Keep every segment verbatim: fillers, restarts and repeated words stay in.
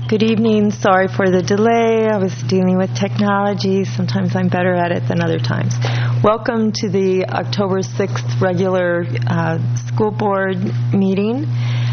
Good evening. Sorry for the delay. I was dealing with technology. Sometimes I'm better at it than other times. Welcome to the October sixth regular uh, school board meeting.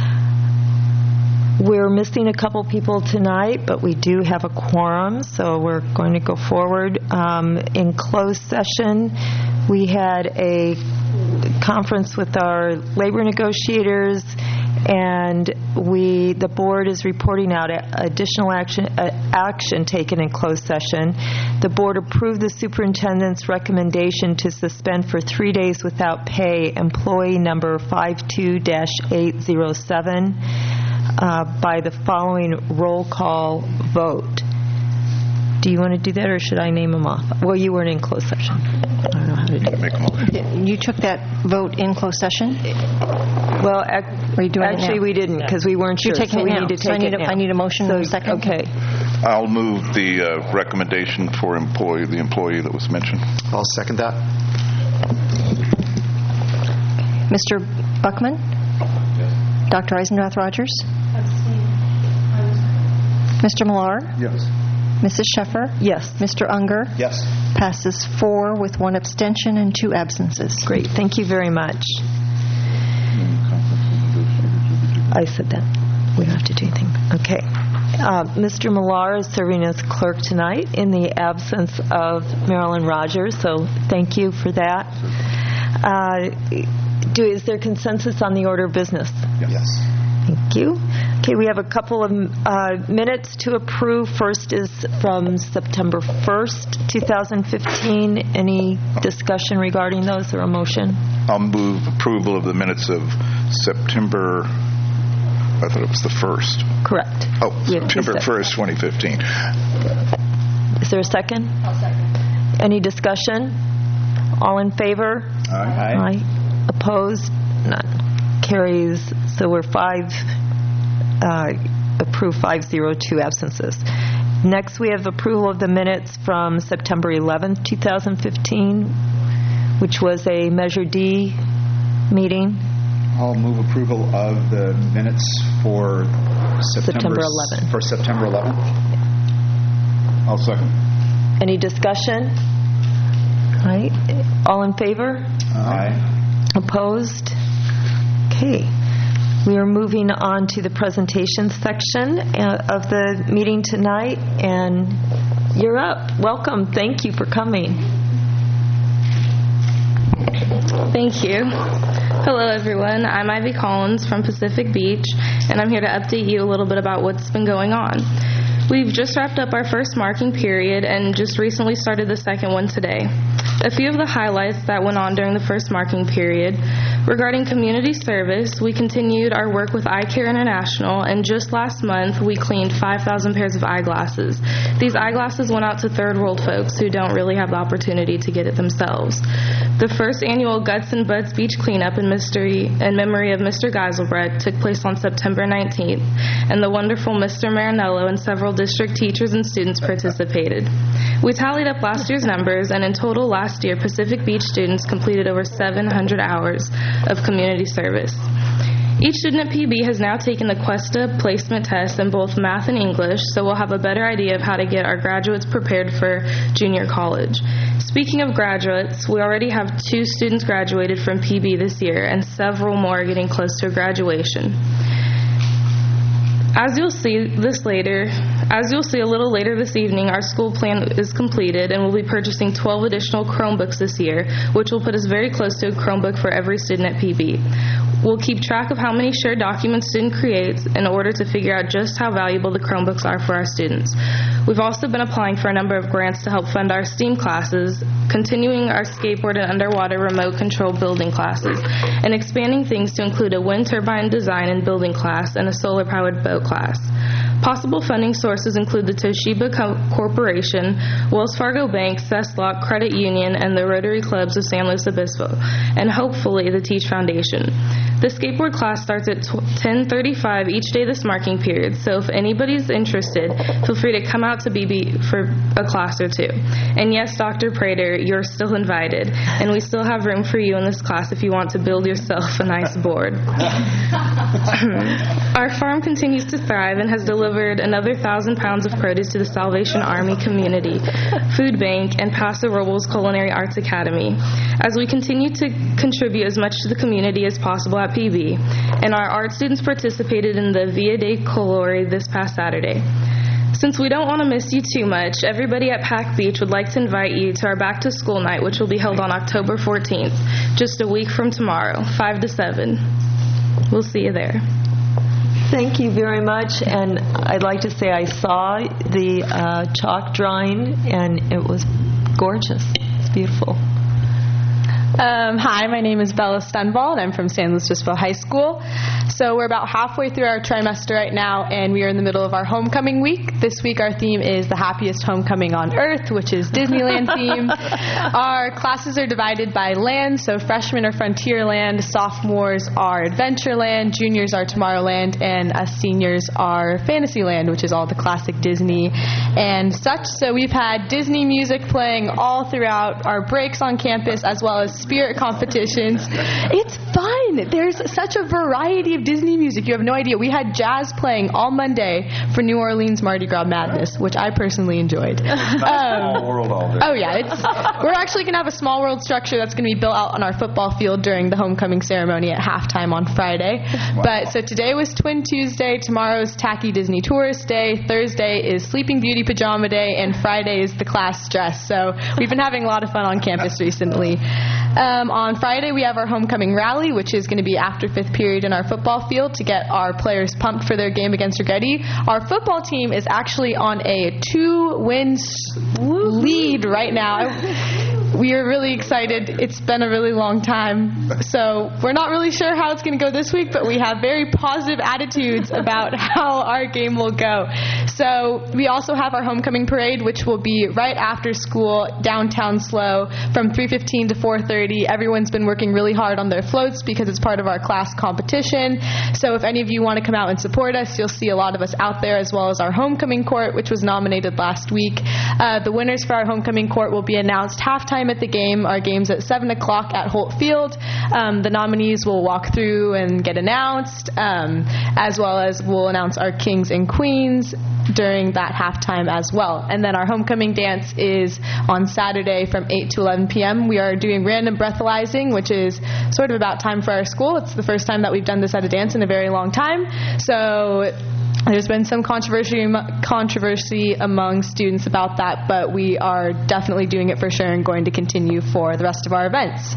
We're missing a couple people tonight, but we do have a quorum, so we're going to go forward. Um, in closed session, we had a conference with our labor negotiators, and we, the board is reporting out additional action, uh, action taken in closed session. The board approved the superintendent's recommendation to suspend for three days without pay employee number five two dash eight oh seven uh, by the following roll call vote. Do you want to do that, or should I name them off? Well, you weren't in closed session. I don't know how to do it. You took that vote in closed session? Well, ac- Are you doing actually, it now? we didn't, because we weren't You're sure. taking so it we now. need to So take I need it a, now. I need a motion so, in a second. Okay. I'll move the uh, recommendation for employee, the employee that was mentioned. I'll second that. Mister Buckman? Yes. Doctor Eisendrath Rogers? Mister Millar? Yes. Missus Sheffer? Yes. Mister Unger? Yes. Passes four with one abstention and two absences. Great. Thank you very much. I said that. We don't have to do anything. Okay. Uh, Mister Millar is serving as clerk tonight in the absence of Marilyn Rogers, so thank you for that. Uh, do, is there consensus on the order of business? Yes. Thank you. Okay, we have a couple of uh, minutes to approve. First is from September first, twenty fifteen. Any discussion regarding those or a motion? I'll move approval of the minutes of September, I thought it was the first. Correct. Oh, We have two September sec- first, twenty fifteen. Is there a second? I'll second. Any discussion? All in favor? Aye. Aye. Opposed? None. Carries. So we're five, uh, approved five zero, two absences. Next, we have approval of the minutes from September eleventh, twenty fifteen, which was a Measure D meeting. I'll move approval of the minutes for September, September eleventh. For September eleventh. I'll second. Any discussion? All right. All in favor? Aye. Opposed? Okay. We are moving on to the presentation section uh, of the meeting tonight, and you're up. Welcome. Thank you for coming. Thank you. Hello, everyone. I'm Ivy Collins from Pacific Beach, and I'm here to update you a little bit about what's been going on. We've just wrapped up our first marking period and just recently started the second one today. A few of the highlights that went on during the first marking period. Regarding community service, we continued our work with Eye Care International, and just last month we cleaned five thousand pairs of eyeglasses. These eyeglasses went out to third world folks who don't really have the opportunity to get it themselves. The first annual Guts and Buds Beach Cleanup in, mystery, in memory of Mister Geiselbrecht took place on September nineteenth, and the wonderful Mister Marinello and several district teachers and students participated. We tallied up last year's numbers, and in total last year, Pacific Beach students completed over seven hundred hours of community service. Each student at P B has now taken the Cuesta placement test in both math and English, so we'll have a better idea of how to get our graduates prepared for junior college. Speaking of graduates, we already have two students graduated from P B this year, and several more are getting close to graduation. As you'll see this later, as you'll see a little later this evening, our school plan is completed, and we'll be purchasing twelve additional Chromebooks this year, which will put us very close to a Chromebook for every student at P B. We'll keep track of how many shared documents student creates in order to figure out just how valuable the Chromebooks are for our students. We've also been applying for a number of grants to help fund our STEAM classes, continuing our skateboard and underwater remote control building classes, and expanding things to include a wind turbine design and building class and a solar-powered boat class. Possible funding sources include the Toshiba Co- Corporation, Wells Fargo Bank, Cesslock Credit Union, and the Rotary Clubs of San Luis Obispo, and hopefully the Teach Foundation. The skateboard class starts at ten thirty-five each day this marking period, so if anybody's interested, feel free to come out to B B for a class or two. And yes, Doctor Prater, you're still invited, and we still have room for you in this class if you want to build yourself a nice board. Our farm continues to thrive and has delivered another thousand pounds of produce to the Salvation Army Community Food Bank and Paso Robles Culinary Arts Academy, as we continue to contribute as much to the community as possible at P B. And our art students participated in the Via de Colore this past Saturday. Since we don't want to miss you too much, everybody at Pac Beach would like to invite you to our Back to School Night, which will be held on October fourteenth, just a week from tomorrow, five to seven. We'll see you there. Thank you very much, and I'd like to say I saw the uh, chalk drawing, and it was gorgeous. It's beautiful. Um, hi, my name is Bella Stenvall, and I'm from San Luis Obispo High School. So we're about halfway through our trimester right now, and we are in the middle of our homecoming week. This week our theme is the happiest homecoming on earth, which is Disneyland themed. Our classes are divided by land, so freshmen are Frontierland, sophomores are Adventureland, juniors are Tomorrowland, and us seniors are Fantasyland, which is all the classic Disney and such. So we've had Disney music playing all throughout our breaks on campus, as well as spirit competitions. It's fun. There's such a variety of Disney music. You have no idea. We had jazz playing all Monday for New Orleans Mardi Gras Madness, which I personally enjoyed. Um, Small world all day. oh yeah, it's, we're actually going to have a small world structure that's going to be built out on our football field during the homecoming ceremony at halftime on Friday. Wow. But so today was Twin Tuesday, tomorrow's Tacky Disney Tourist Day, Thursday is Sleeping Beauty Pajama Day, and Friday is the class dress. So we've been having a lot of fun on campus recently. Um, on Friday, we have our homecoming rally, which is going to be after fifth period in our football field to get our players pumped for their game against Rigetti. Our football team is actually on a two-win lead right now. We are really excited. It's been a really long time, so we're not really sure how it's going to go this week, but we have very positive attitudes about how our game will go. So we also have our homecoming parade, which will be right after school, downtown Slow, from three fifteen to four thirty. Everyone's been working really hard on their floats because it's part of our class competition. So if any of you want to come out and support us, you'll see a lot of us out there, as well as our homecoming court, which was nominated last week. Uh, the winners for our homecoming court will be announced halftime at the game. Our game's at seven o'clock at Holt Field. Um, the nominees will walk through and get announced, um, as well as we'll announce our kings and queens during that halftime as well. And then our homecoming dance is on Saturday from eight to eleven p.m. We are doing random breathalyzing, which is sort of about time for our school. It's the first time that we've done this at a dance in a very long time. So there's been some controversy controversy among students about that, but we are definitely doing it for sure and going to continue for the rest of our events.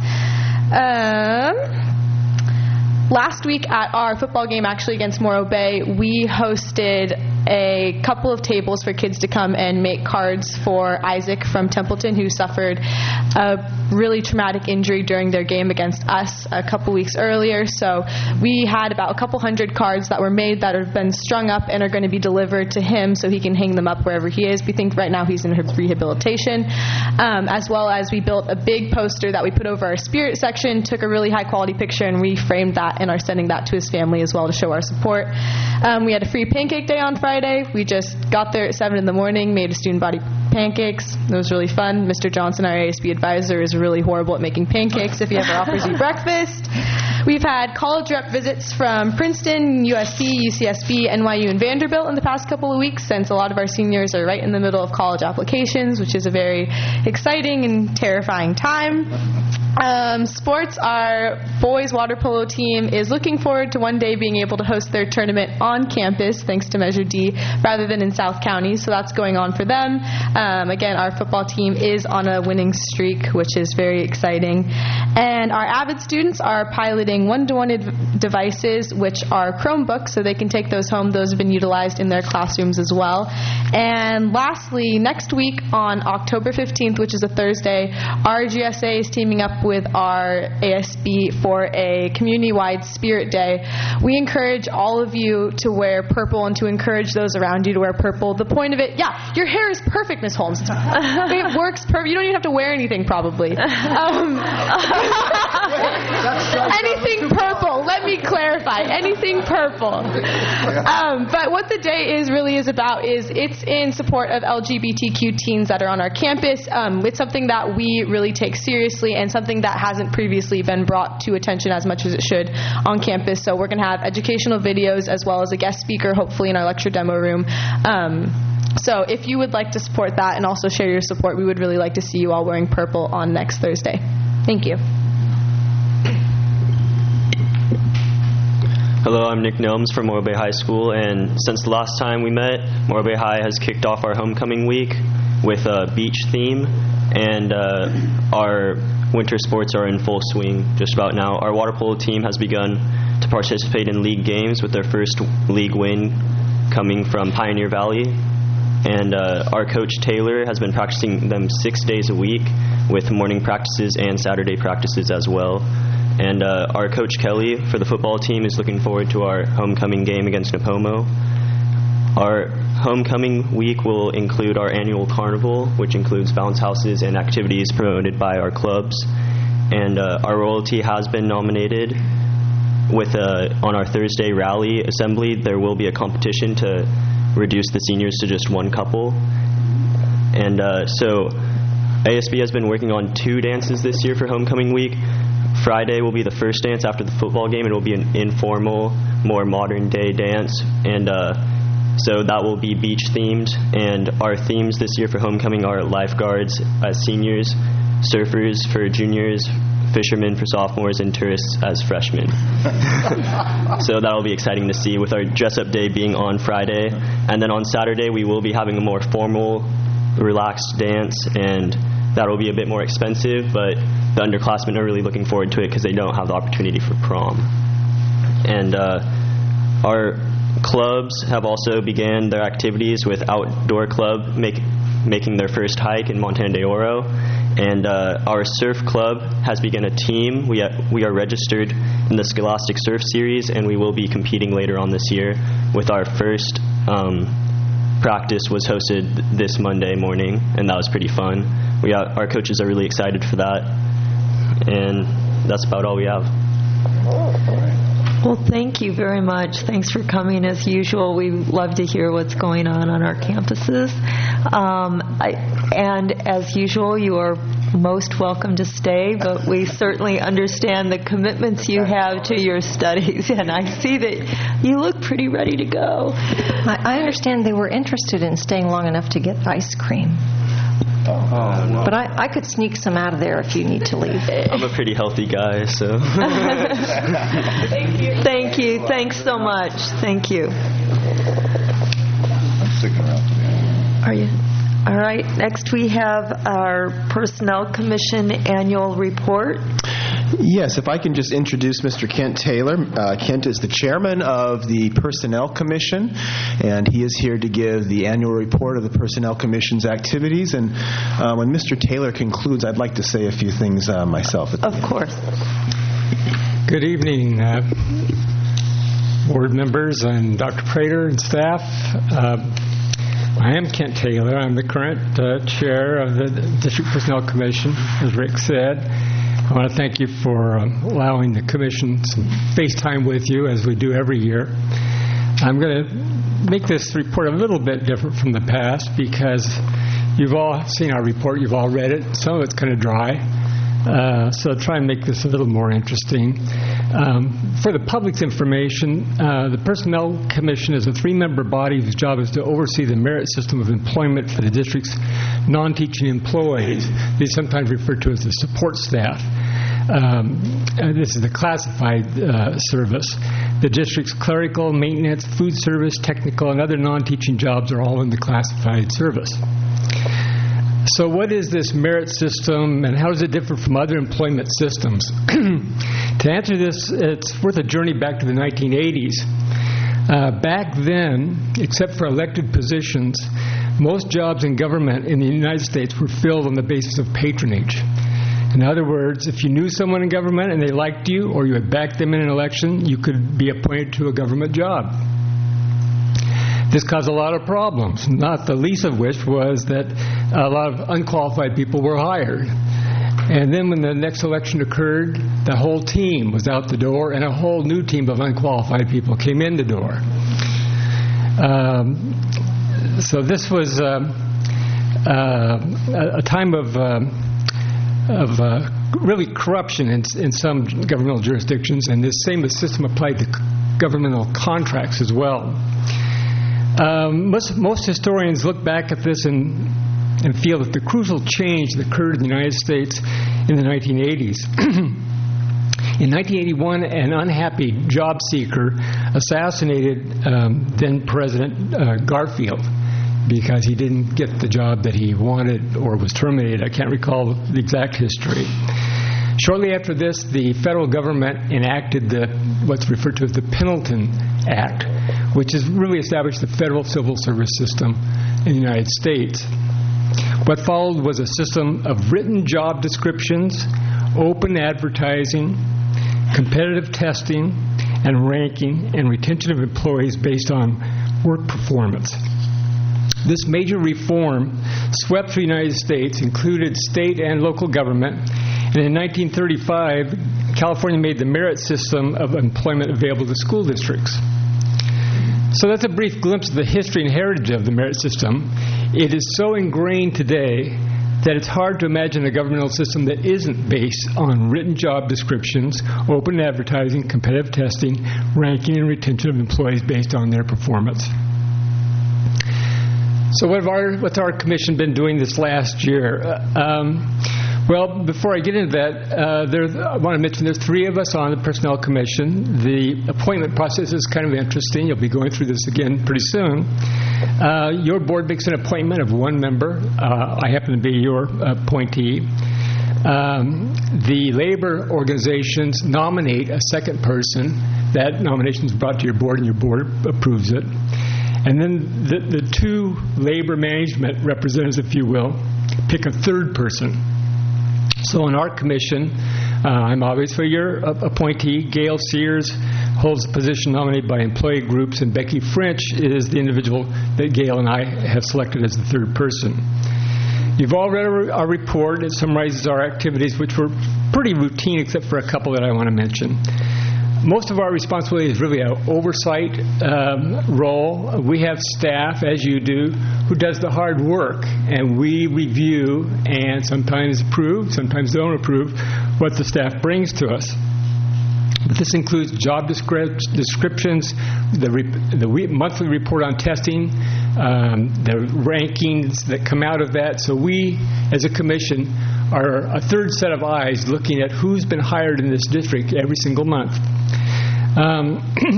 Um... Last week at our football game, actually against Morro Bay, we hosted a couple of tables for kids to come and make cards for Isaac from Templeton, who suffered a really traumatic injury during their game against us a couple weeks earlier. So we had about a couple hundred cards that were made that have been strung up and are going to be delivered to him so he can hang them up wherever he is. We think right now he's in rehabilitation. Um, as well as we built a big poster that we put over our spirit section, took a really high quality picture and reframed that, and are sending that to his family as well to show our support. Um, we had a free pancake day on Friday. We just got there at seven in the morning, made a student body pancakes. It was really fun. Mister Johnson, our A S B advisor, is really horrible at making pancakes if he ever offers you breakfast. We've had college rep visits from Princeton, U S C, U C S B, N Y U, and Vanderbilt in the past couple of weeks, since a lot of our seniors are right in the middle of college applications, which is a very exciting and terrifying time. Um, sports, our boys water polo team is looking forward to one day being able to host their tournament on campus, thanks to Measure D, rather than in South County, so that's going on for them. Um, again, our football team is on a winning streak, which is very exciting. And our AVID students are piloting one-to-one adv- devices, which are Chromebooks, so they can take those home. Those have been utilized in their classrooms as well. And lastly, next week on October fifteenth, which is a Thursday, our G S A is teaming up with our A S B for a community-wide Spirit Day. We encourage all of you to wear purple and to encourage those around you to wear purple. The point of it, yeah, your hair is perfect, Miss Holmes. It works perfect. You don't even have to wear anything, probably. Um, anything purple. Let me clarify, anything purple. Um, but what the day is really is about is it's in support of L G B T Q teens that are on our campus. Um, it's something that we really take seriously and something that hasn't previously been brought to attention as much as it should on campus. So we're going to have educational videos as well as a guest speaker, hopefully in our lecture demo room. Um, so if you would like to support that and also share your support, we would really like to see you all wearing purple on next Thursday. Thank you. Hello, I'm Nick Nelms from Morro Bay High School, and since the last time we met, Morro Bay High has kicked off our homecoming week with a beach theme, and uh, our winter sports are in full swing just about now. Our water polo team has begun to participate in league games with their first league win coming from Pioneer Valley, and uh, our coach Taylor has been practicing them six days a week with morning practices and Saturday practices as well. And uh, our coach Kelly for the football team is looking forward to our homecoming game against Napomo. Our homecoming week will include our annual carnival, which includes bounce houses and activities promoted by our clubs. And uh, our royalty has been nominated. With uh, on our Thursday rally assembly, there will be a competition to reduce the seniors to just one couple. And uh, so A S B has been working on two dances this year for homecoming week. Friday will be the first dance after the football game. It will be an informal, more modern-day dance, and uh, so that will be beach-themed. And our themes this year for homecoming are lifeguards as seniors, surfers for juniors, fishermen for sophomores, and tourists as freshmen. So that will be exciting to see, with our dress-up day being on Friday. And then on Saturday, we will be having a more formal, relaxed dance, and that will be a bit more expensive, but the underclassmen are really looking forward to it because they don't have the opportunity for prom. And uh, our clubs have also began their activities with Outdoor Club make, making their first hike in Montana de Oro. And uh, our surf club has begun a team. We, ha- we are registered in the Scholastic Surf Series, and we will be competing later on this year with our first um, practice was hosted this Monday morning, and that was pretty fun. We got, our coaches are really excited for that, and that's about all we have. Well, thank you very much. Thanks for coming as usual. We love to hear what's going on on our campuses. Um, I, and as usual, you are most welcome to stay, but we certainly understand the commitments you have to your studies, and I see that you look pretty ready to go. I, I understand they were interested in staying long enough to get ice cream. Oh, no. But I, I could sneak some out of there if you need to leave. I'm a pretty healthy guy, so. Thank you. Thank you. Thanks so much. Thank you. I'm sticking around to the end. Are you? All right. Next we have our Personnel Commission annual report. Yes, if I can just introduce Mister Kent Taylor. Uh, Kent is the chairman of the Personnel Commission, and he is here to give the annual report of the Personnel Commission's activities. And uh, when Mister Taylor concludes, I'd like to say a few things uh, myself. At the Of end. course. Good evening, uh, board members and Doctor Prater and staff. Uh, I am Kent Taylor. I'm the current uh, chair of the District Personnel Commission, as Rick said. I want to thank you for um, allowing the commission some face time with you, as we do every year. I'm going to make this report a little bit different from the past because you've all seen our report, you've all read it. Some of it's kind of dry, uh, so I'll try and make this a little more interesting. Um, for the public's information, uh, the Personnel Commission is a three-member body whose job is to oversee the merit system of employment for the district's non-teaching employees. These sometimes referred to as the support staff. Um, this is the classified uh, service. The district's clerical, maintenance, food service, technical, and other non-teaching jobs are all in the classified service. So what is this merit system, and how does it differ from other employment systems? To answer this, it's worth a journey back to the nineteen eighties. Uh, back then, except for elected positions, most jobs in government in the United States were filled on the basis of patronage. In other words, if you knew someone in government and they liked you, or you had backed them in an election, you could be appointed to a government job. This caused a lot of problems, not the least of which was that a lot of unqualified people were hired. And then when the next election occurred, the whole team was out the door, and a whole new team of unqualified people came in the door. Um, so this was um, uh, a time of, um, of uh, really corruption in, in some governmental jurisdictions, and this same system applied to governmental contracts as well. Um, most, most historians look back at this and, and feel that the crucial change that occurred in the United States in the nineteen eighties. In nineteen eighty-one, an unhappy job seeker assassinated um, then President uh, Garfield because he didn't get the job that he wanted or was terminated. I can't recall the exact history. Shortly after this, the federal government enacted the, what's referred to as the Pendleton Act, which has really established the federal civil service system in the United States. What followed was a system of written job descriptions, open advertising, competitive testing, and ranking and retention of employees based on work performance. This major reform swept through the United States, included state and local government, and in nineteen thirty-five, California made the merit system of employment available to school districts. So that's a brief glimpse of the history and heritage of the merit system. It is so ingrained today that it's hard to imagine a governmental system that isn't based on written job descriptions, open advertising, competitive testing, ranking and retention of employees based on their performance. So what have our, what's our commission been doing this last year? Uh, um, well, before I get into that, uh, there, I want to mention there's three of us on the Personnel Commission. The appointment process is kind of interesting. You'll be going through this again pretty soon. Uh, your board makes an appointment of one member. Uh, I happen to be your appointee. Um, the labor organizations nominate a second person. That nomination is brought to your board, and your board approves it. And then the, the two labor management representatives, if you will, pick a third person. So in our commission, uh, I'm obviously your appointee. Gail Sears holds the position nominated by employee groups, and Becky French is the individual that Gail and I have selected as the third person. You've all read our, our report. It summarizes our activities, which were pretty routine except for a couple that I want to mention. Most of our responsibility is really an oversight um, role. We have staff, as you do, who does the hard work, and we review and sometimes approve, sometimes don't approve what the staff brings to us. But this includes job descript- descriptions, the, re- the re- monthly report on testing, um, the rankings that come out of that. So we, as a commission, are a third set of eyes looking at who's been hired in this district every single month. Um,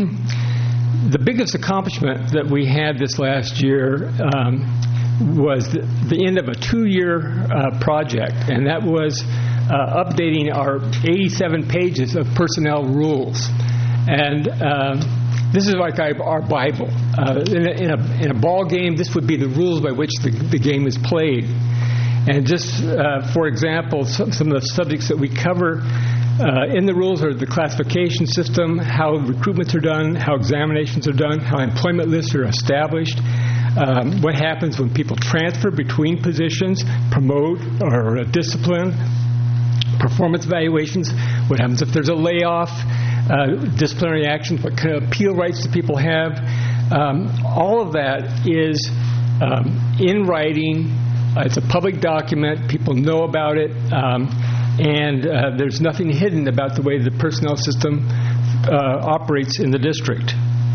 the biggest accomplishment that we had this last year um, was the, the end of a two-year uh, project, and that was uh, updating our eighty-seven pages of personnel rules. And uh, this is like our, our Bible. Uh, in, a, in, a, in a ball game, this would be the rules by which the, the game is played. And just, uh, for example, some, some of the subjects that we cover uh, in the rules are the classification system, how recruitments are done, how examinations are done, how employment lists are established, um, what happens when people transfer between positions, promote or uh, discipline, performance evaluations, what happens if there's a layoff, uh, disciplinary actions, what kind of appeal rights do people have. Um, all of that is um, in writing. Uh, it's a public document. People know about it. Um, and uh, there's nothing hidden about the way the personnel system uh, operates in the district.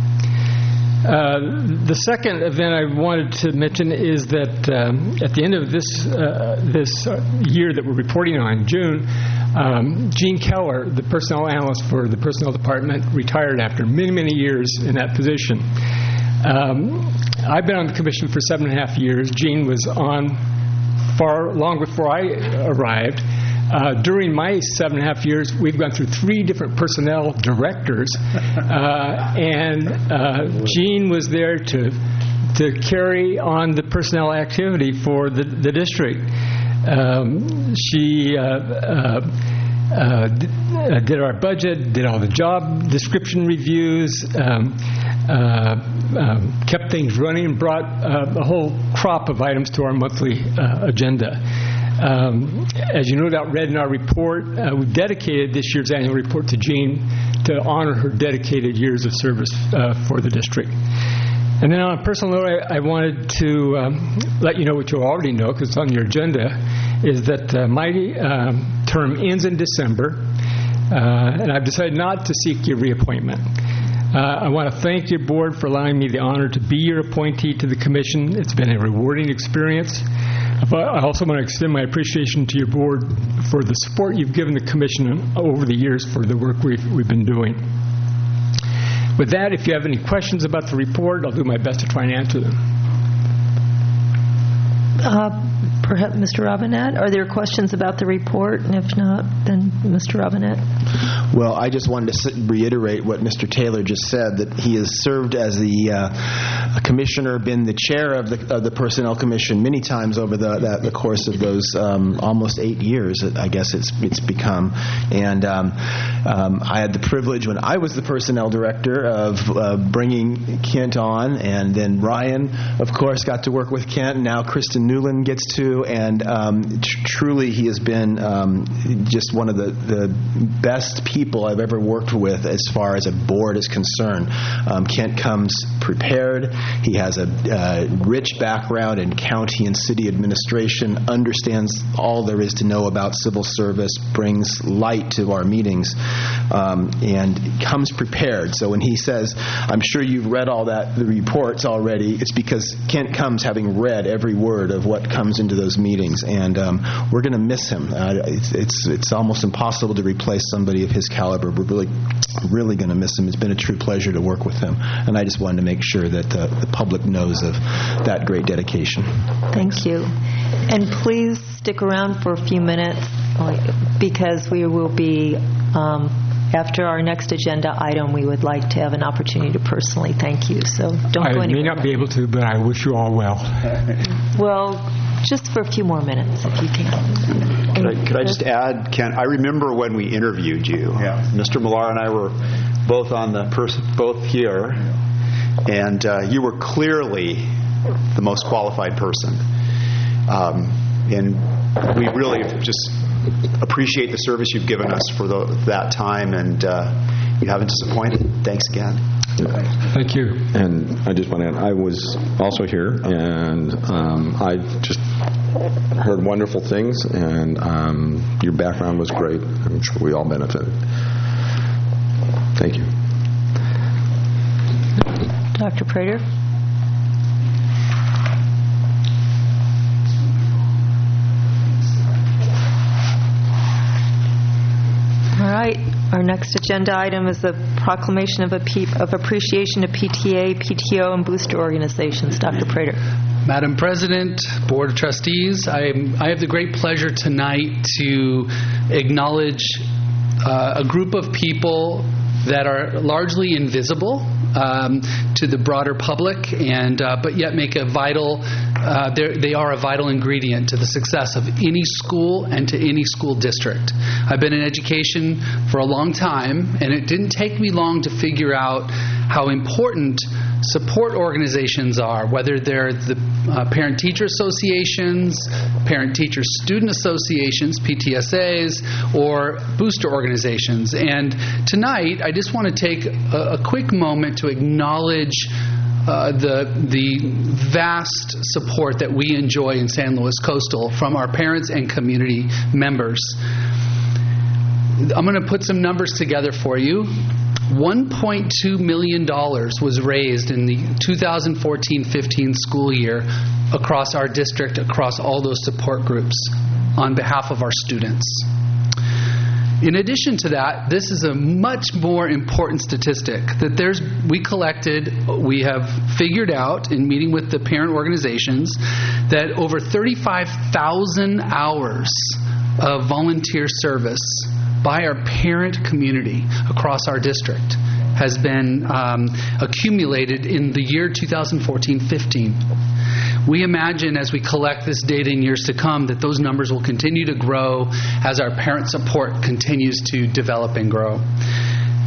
Uh, the second event I wanted to mention is that um, at the end of this uh, this year that we're reporting on, June, um, Gene Keller, the personnel analyst for the personnel department, retired after many, many years in that position. Um, I've been on the commission for seven and a half years. Gene was on far long before I arrived. Uh, during my seven and a half years, we've gone through three different personnel directors, uh, and uh, Jean was there to to carry on the personnel activity for the, the district. Um, she uh, uh, uh, did our budget, did all the job description reviews, um, uh, um, kept things running, and brought uh, a whole crop of items to our monthly uh, agenda. Um, as you no doubt read in our report, uh, we dedicated this year's annual report to Jean to honor her dedicated years of service uh, for the district. And then on a personal note, I, I wanted to um, let you know what you already know, because it's on your agenda, is that uh, my um, term ends in December, uh, and I've decided not to seek your reappointment. Uh, I want to thank your board for allowing me the honor to be your appointee to the commission. It's been a rewarding experience. But I also want to extend my appreciation to your board for the support you've given the commission over the years for the work we've, we've been doing. With that, if you have any questions about the report, I'll do my best to try and answer them. Uh, perhaps Mister Robinette, are there questions about the report? And if not, then Mister Robinette. Well, I just wanted to reiterate what Mister Taylor just said, that he has served as the uh, commissioner, been the chair of the, of the Personnel Commission many times over the, the, the course of those um, almost eight years, I guess it's it's become. And um, um, I had the privilege when I was the Personnel Director of uh, bringing Kent on, and then Ryan, of course, got to work with Kent, and now Kristen Newland gets to, and um, tr- truly he has been um, just one of the, the best people I've ever worked with as far as a board is concerned. Um, Kent comes prepared. He has a uh, rich background in county and city administration, understands all there is to know about civil service, brings light to our meetings, um, and comes prepared. So when he says, I'm sure you've read all that, the reports already, it's because Kent comes having read every word of what comes into those meetings, and um, we're going to miss him. Uh, it's, it's it's almost impossible to replace somebody of his caliber. We're really, really going to miss him. It's been a true pleasure to work with him, and I just wanted to make sure that uh, the public knows of that great dedication. Thank you. And please stick around for a few minutes, because we will be, um, after our next agenda item, we would like to have an opportunity to personally thank you. So don't I go anywhere. may not be able to, but I wish you all well. Well, just for a few more minutes, if you can. Could I, could I just add, Ken, I remember when we interviewed you. Yeah. Mister Millar and I were both on the pers- both here, and uh, you were clearly the most qualified person. Um, and we really just appreciate the service you've given us for the, that time, and uh, you haven't disappointed. Thanks again. Thank you. And I just want to add, I was also here, and um, I just heard wonderful things, and um, your background was great. I'm sure we all benefited. Thank you. Doctor Prater? All right. Our next agenda item is the proclamation of, a P- of appreciation to P T A, P T O, and booster organizations. Doctor Prater. Madam President, Board of Trustees, I, I have the great pleasure tonight to acknowledge uh, a group of people that are largely invisible um, to the broader public, and uh, but yet make a vital. Uh, they are a vital ingredient to the success of any school and to any school district. I've been in education for a long time, and it didn't take me long to figure out how important support organizations are, whether they're the uh, parent-teacher associations, parent-teacher-student associations, P T S As, or booster organizations. And tonight, I just want to take a, a quick moment to acknowledge Uh, the the vast support that we enjoy in San Luis Coastal from our parents and community members. I'm going to put some numbers together for you. one point two million dollars was raised in the two thousand fourteen fifteen school year across our district, across all those support groups, on behalf of our students. In addition to that, this is a much more important statistic that there's we collected, we have figured out in meeting with the parent organizations that over thirty-five thousand hours of volunteer service by our parent community across our district has been um, accumulated in the year two thousand fourteen fifteen. We imagine as we collect this data in years to come that those numbers will continue to grow as our parent support continues to develop and grow.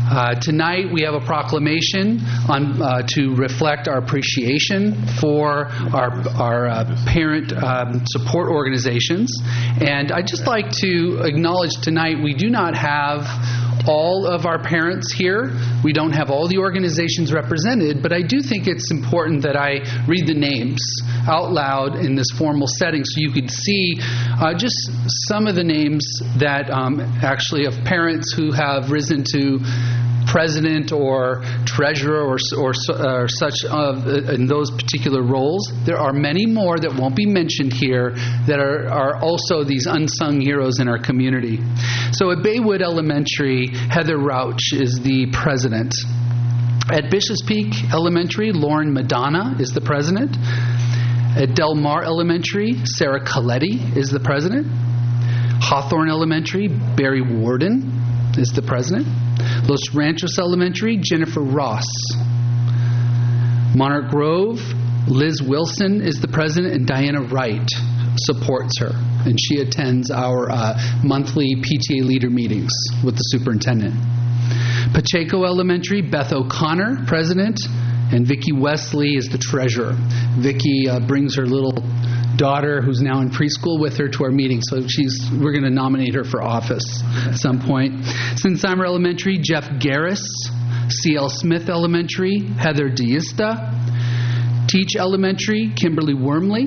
Uh, tonight we have a proclamation on, uh, to reflect our appreciation for our, our uh, parent um, support organizations. And I'd just like to acknowledge tonight we do not have all of our parents here. We don't have all the organizations represented, but I do think it's important that I read the names out loud in this formal setting so you could see uh, just some of the names that um, actually of parents who have risen to president or treasurer or, or, or such of in those particular roles. There are many more that won't be mentioned here that are, are also these unsung heroes in our community. So at Baywood Elementary, Heather Rauch is the president. At Bishops Peak Elementary, Lauren Madonna is the president. At Del Mar Elementary, Sarah Coletti is the president. Hawthorne Elementary, Barry Warden is the president. Los Ranchos Elementary, Jennifer Ross. Monarch Grove, Liz Wilson is the president, and Diana Wright supports her. And she attends our uh, monthly P T A leader meetings with the superintendent. Pacheco Elementary, Beth O'Connor, president, and Vicki Wesley is the treasurer. Vicki uh, brings her little daughter who's now in preschool with her to our meeting, so she's we're going to nominate her for office at some point. Sinsheimer Elementary, Jeff Garris. C L Smith Elementary, Heather Diista. Teach Elementary, Kimberly Wormley.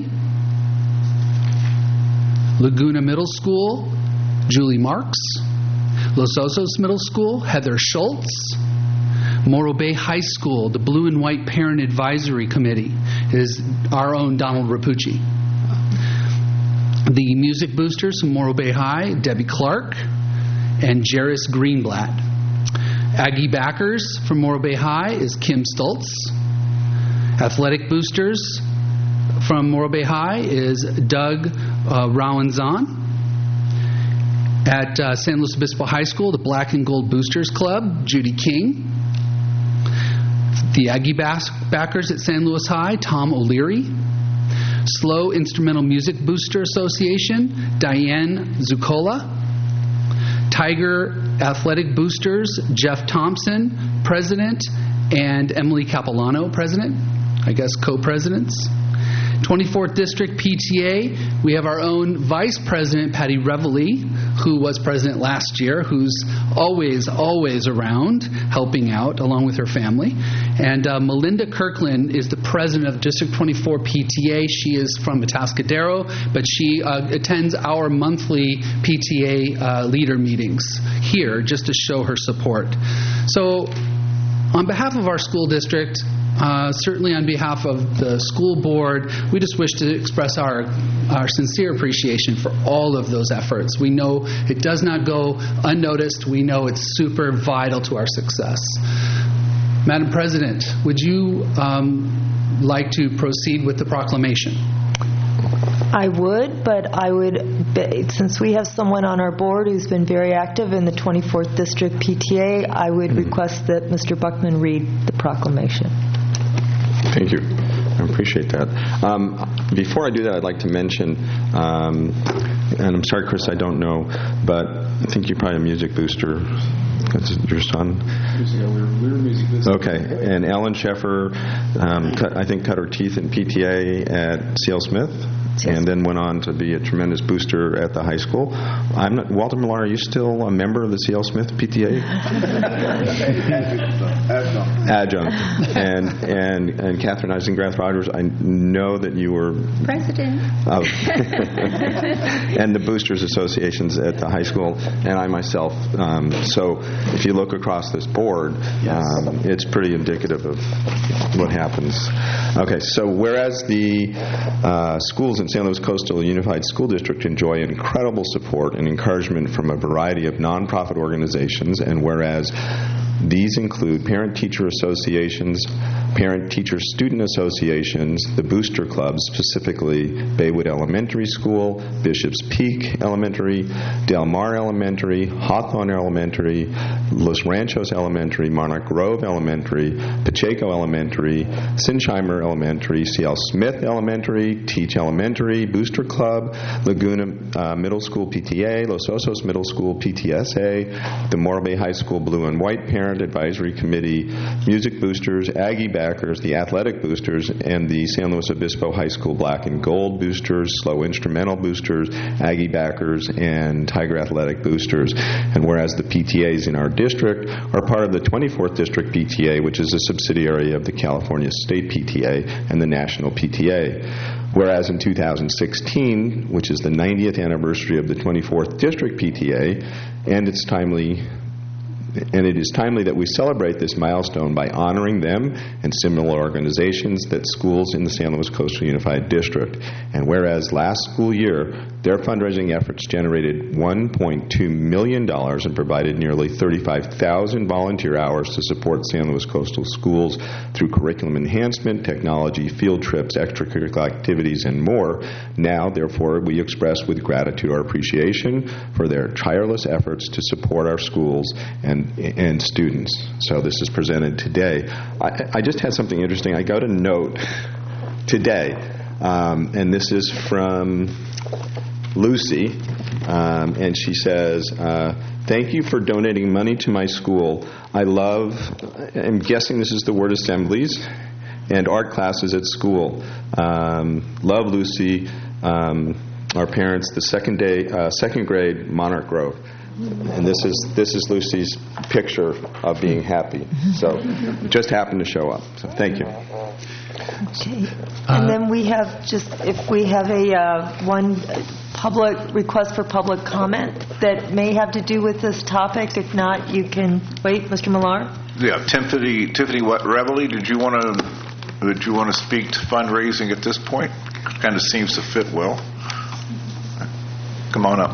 Laguna Middle School, Julie Marks. Los Osos Middle School, Heather Schultz. Morro Bay High School, the Blue and White Parent Advisory Committee is our own Donald Rapucci. The Music Boosters from Morro Bay High, Debbie Clark and Jairus Greenblatt. Aggie Backers from Morro Bay High is Kim Stoltz. Athletic Boosters from Morro Bay High is Doug uh, Rowanzon. At uh, San Luis Obispo High School, the Black and Gold Boosters Club, Judy King. The Aggie Bas- Backers at San Luis High, Tom O'Leary. Slow Instrumental Music Booster Association, Diane Zucola. Tiger Athletic Boosters, Jeff Thompson, president, and Emily Capilano, president, I guess co-presidents. twenty-fourth District P T A, we have our own Vice President, Patty Reveille, who was president last year, who's always, always around, helping out, along with her family. And uh, Melinda Kirkland is the president of District twenty-four P T A. She is from Atascadero, but she uh, attends our monthly P T A uh, leader meetings here just to show her support. So on behalf of our school district, Uh, certainly on behalf of the school board, we just wish to express our, our sincere appreciation for all of those efforts. We know it does not go unnoticed. We know it's super vital to our success. Madam President, would you um, like to proceed with the proclamation? I would, but I would, since we have someone on our board who's been very active in the twenty-fourth District P T A, I would request that Mister Buckman read the proclamation. Thank you. I appreciate that. Um, before I do that, I'd like to mention, um, and I'm sorry, Chris, I don't know, but I think you're probably a music booster. That's your son? Yeah, we're, we're music boosters. Okay. And Ellen Sheffer, um, cut, I think, cut her teeth in P T A at C L Smith. And then went on to be a tremendous booster at the high school. I'm not, Walter Millar, are you still a member of the C L Smith P T A? Adjunct. Adjunct. And, and, and Catherine Eisengrath Rogers, I know that you were president of and the Boosters Associations at the high school, and I myself. Um, so if you look across this board, yes. um, it's pretty indicative of what happens. Okay, so whereas the uh, schools in San Luis Coastal Unified School District enjoy incredible support and encouragement from a variety of nonprofit organizations, and whereas these include parent-teacher associations, parent-teacher-student associations, the booster clubs, specifically Baywood Elementary School, Bishops Peak Elementary, Del Mar Elementary, Hawthorne Elementary, Los Ranchos Elementary, Monarch Grove Elementary, Pacheco Elementary, Sinsheimer Elementary, C L Smith Elementary, Teach Elementary, Booster Club, Laguna uh, Middle School P T A, Los Osos Middle School P T S A, the Morro Bay High School Blue and White Parent Parent Advisory Committee, Music Boosters, Aggie Backers, the Athletic Boosters, and the San Luis Obispo High School Black and Gold Boosters, Slow Instrumental Boosters, Aggie Backers, and Tiger Athletic Boosters. And whereas the P T As in our district are part of the twenty-fourth District P T A, which is a subsidiary of the California State P T A and the National P T A. Whereas in two thousand sixteen, which is the ninetieth anniversary of the twenty-fourth District P T A, and it's timely and it is timely that we celebrate this milestone by honoring them and similar organizations that schools in the San Luis Coastal Unified District. And whereas last school year, their fundraising efforts generated one point two million dollars and provided nearly thirty-five thousand volunteer hours to support San Luis Coastal schools through curriculum enhancement, technology, field trips, extracurricular activities, and more. Now, therefore, we express with gratitude our appreciation for their tireless efforts to support our schools and and students. So this is presented today. I, I just had something interesting. I got a note today, um, and this is from Lucy, um, and she says, uh, thank you for donating money to my school. I love, I'm guessing this is the word assemblies, and art classes at school. Um, love, Lucy. Um, our parents, the second day, uh, second grade, Monarch Grove. And this is this is Lucy's picture of being happy. So it just happened to show up. So thank you. Okay. And then we have just, if we have a uh, one public request for public comment that may have to do with this topic. If not, you can wait. Mister Millar? Yeah, Tiffany, Tiffany Reveley, did you want to did you want to speak to fundraising at this point? Kind of seems to fit well. Come on up.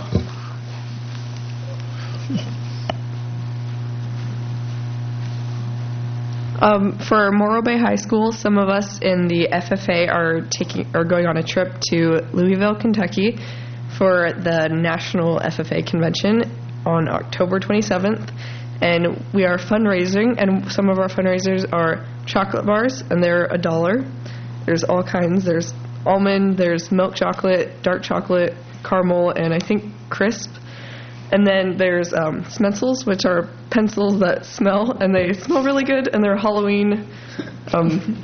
Um, for Morro Bay High School, some of us in the F F A are taking are going on a trip to Louisville, Kentucky, for the National F F A Convention on October twenty-seventh, and we are fundraising. And some of our fundraisers are chocolate bars, and they're a dollar. There's all kinds. There's almond. There's milk chocolate, dark chocolate, caramel, and I think crisp. And then there's um, Smetzels, which are pencils that smell, and they smell really good, and they're Halloween um,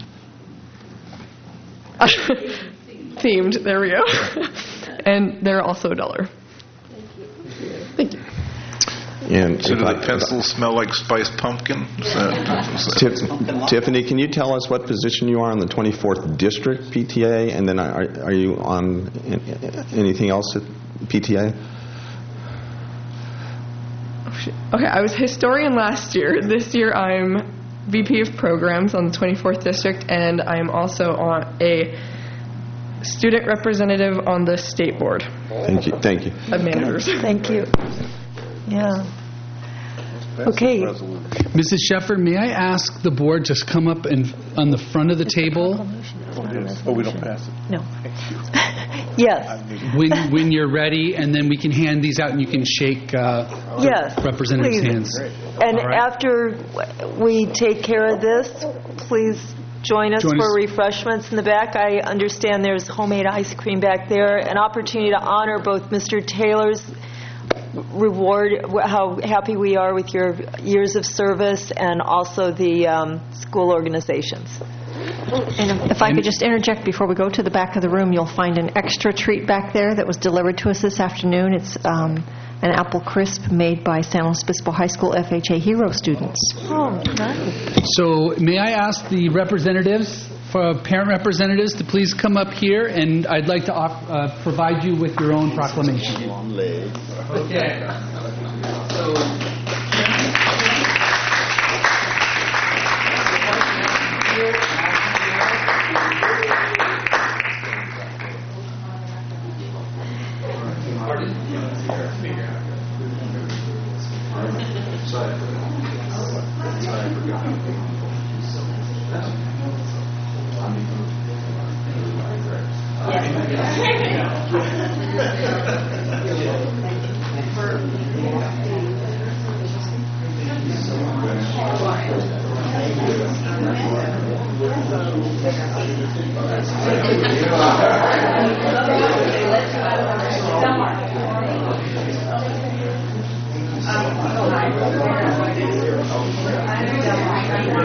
themed. There we go. And they're also a dollar. Thank you. And so do the pencils smell like spiced pumpkin? Is that, is that Tiff, Tiffany, can you tell us what position you are on the twenty-fourth District P T A, and then are, are you on anything else at P T A? Okay, I was historian last year. This year I'm V P of programs on the twenty-fourth District, and I'm also on a student representative on the state board. Thank you. Thank you. Of managers. Thank you. Yeah. Okay. Missus Shepard, may I ask the board just come up and on the front of the table? Oh, we don't pass it. No. Yes. When when you're ready, and then we can hand these out, and you can shake uh, yes, representatives' please. hands. And right. After we take care of this, please join us join for us. refreshments in the back. I understand there's homemade ice cream back there. An opportunity to honor both Mister Taylor's reward, how happy we are with your years of service, and also the um, school organizations. And if I could just interject before we go to the back of the room, you'll find an extra treat back there that was delivered to us this afternoon. It's um, an apple crisp made by San Luis Obispo High School F H A Hero students. Oh, nice. So may I ask the representatives, for parent representatives, to please come up here, and I'd like to off, uh, provide you with your own proclamation. Okay. So.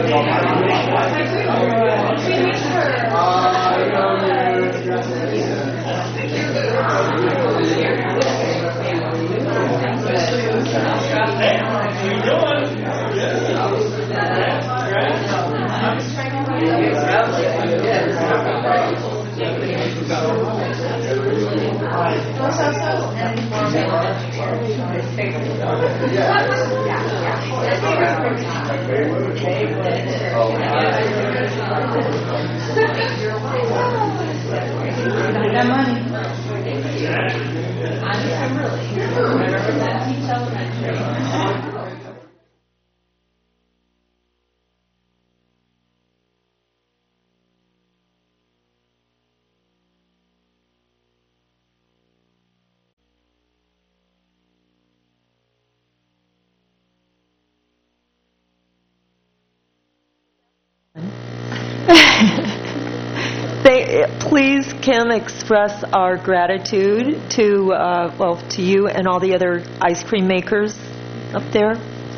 They, please, Kim, express our gratitude to, uh, well, to you and all the other ice cream makers up there.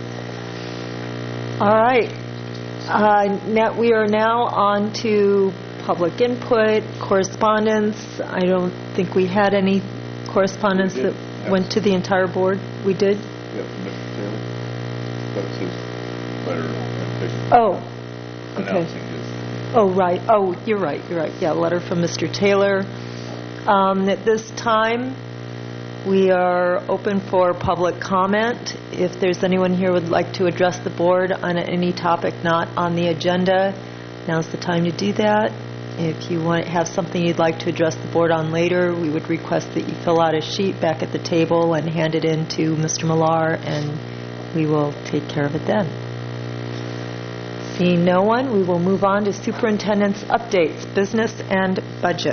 All right. Uh, now, we are now on to public input, correspondence. I don't think we had any correspondence that went to the entire board. We did? Yeah, from Mister Taylor. That's his letter. Oh, announcing okay. his. Oh, right. Oh, you're right. You're right. Yeah, letter from Mister Taylor. Um, at this time, we are open for public comment. If there's anyone here who would like to address the board on any topic not on the agenda, now's the time to do that. If you want to have something you'd like to address the board on later, we would request that you fill out a sheet back at the table and hand it in to Mister Millar, and we will take care of it then. Seeing no one, we will move on to superintendent's updates, business and budget.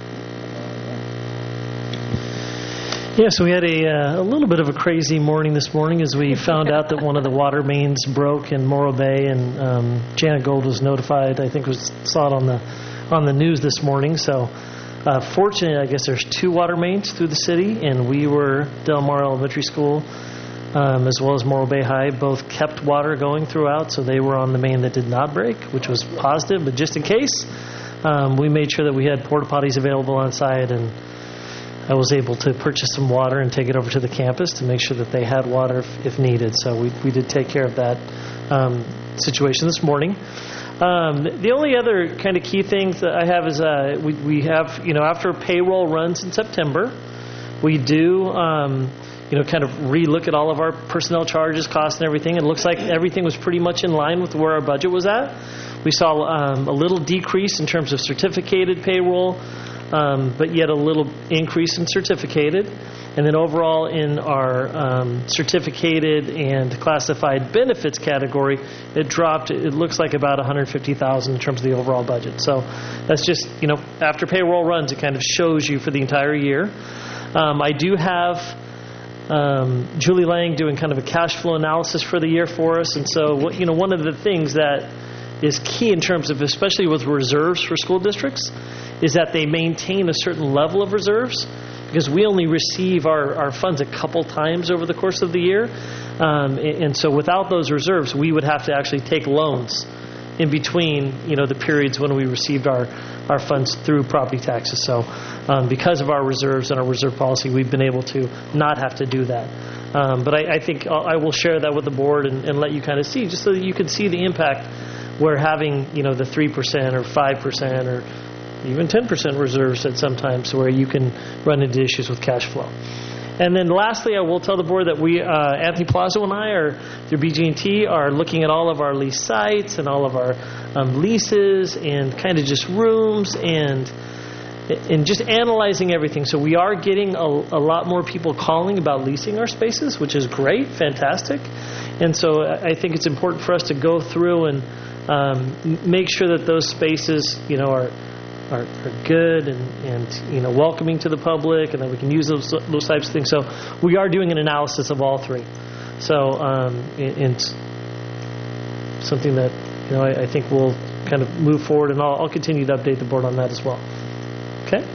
Yeah, so we had a, uh, a little bit of a crazy morning this morning as we found out that one of the water mains broke in Morro Bay, and um, Janet Gold was notified. I think was saw it on the on the news this morning. So, uh, fortunately, I guess there's two water mains through the city, and we were Del Mar Elementary School. Um, as well as Morro Bay High, both kept water going throughout, so they were on the main that did not break, which was positive. But just in case, um, we made sure that we had porta potties available on site, and I was able to purchase some water and take it over to the campus to make sure that they had water if, if needed. So we we did take care of that um, situation this morning. Um, the only other kind of key things that I have is uh, we we have you know after payroll runs in September, we do. Um, you know, kind of re-look at all of our personnel charges, costs, and everything. It looks like everything was pretty much in line with where our budget was at. We saw um, a little decrease in terms of certificated payroll, um, but yet a little increase in certificated. And then overall in our um, certificated and classified benefits category, it dropped, it looks like about one hundred fifty thousand dollars in terms of the overall budget. So that's just, you know, after payroll runs, it kind of shows you for the entire year. Um, I do have Um, Julie Lang doing kind of a cash flow analysis for the year for us, and so what, you know one of the things that is key in terms of, especially with reserves for school districts, is that they maintain a certain level of reserves, because we only receive our, our funds a couple times over the course of the year, um, and, and so without those reserves, we would have to actually take loans in between, you know, the periods when we received our, our funds through property taxes. So um, because of our reserves and our reserve policy, we've been able to not have to do that. Um, but I, I think I'll, I will share that with the board and, and let you kind of see, just so that you can see the impact where having, you know, the three percent or five percent or even ten percent reserves at some times, where you can run into issues with cash flow. And then lastly, I will tell the board that we, uh, Anthony Palazzo and I, are through B G and T, are looking at all of our lease sites and all of our um, leases and kind of just rooms and and just analyzing everything. So we are getting a, a lot more people calling about leasing our spaces, which is great, fantastic. And so I think it's important for us to go through and um, make sure that those spaces, you know, are Are, are good and, and you know welcoming to the public, and that we can use those those types of things. So we are doing an analysis of all three. So um, and something that you know I, I think we'll kind of move forward, and I'll, I'll continue to update the board on that as well. Okay.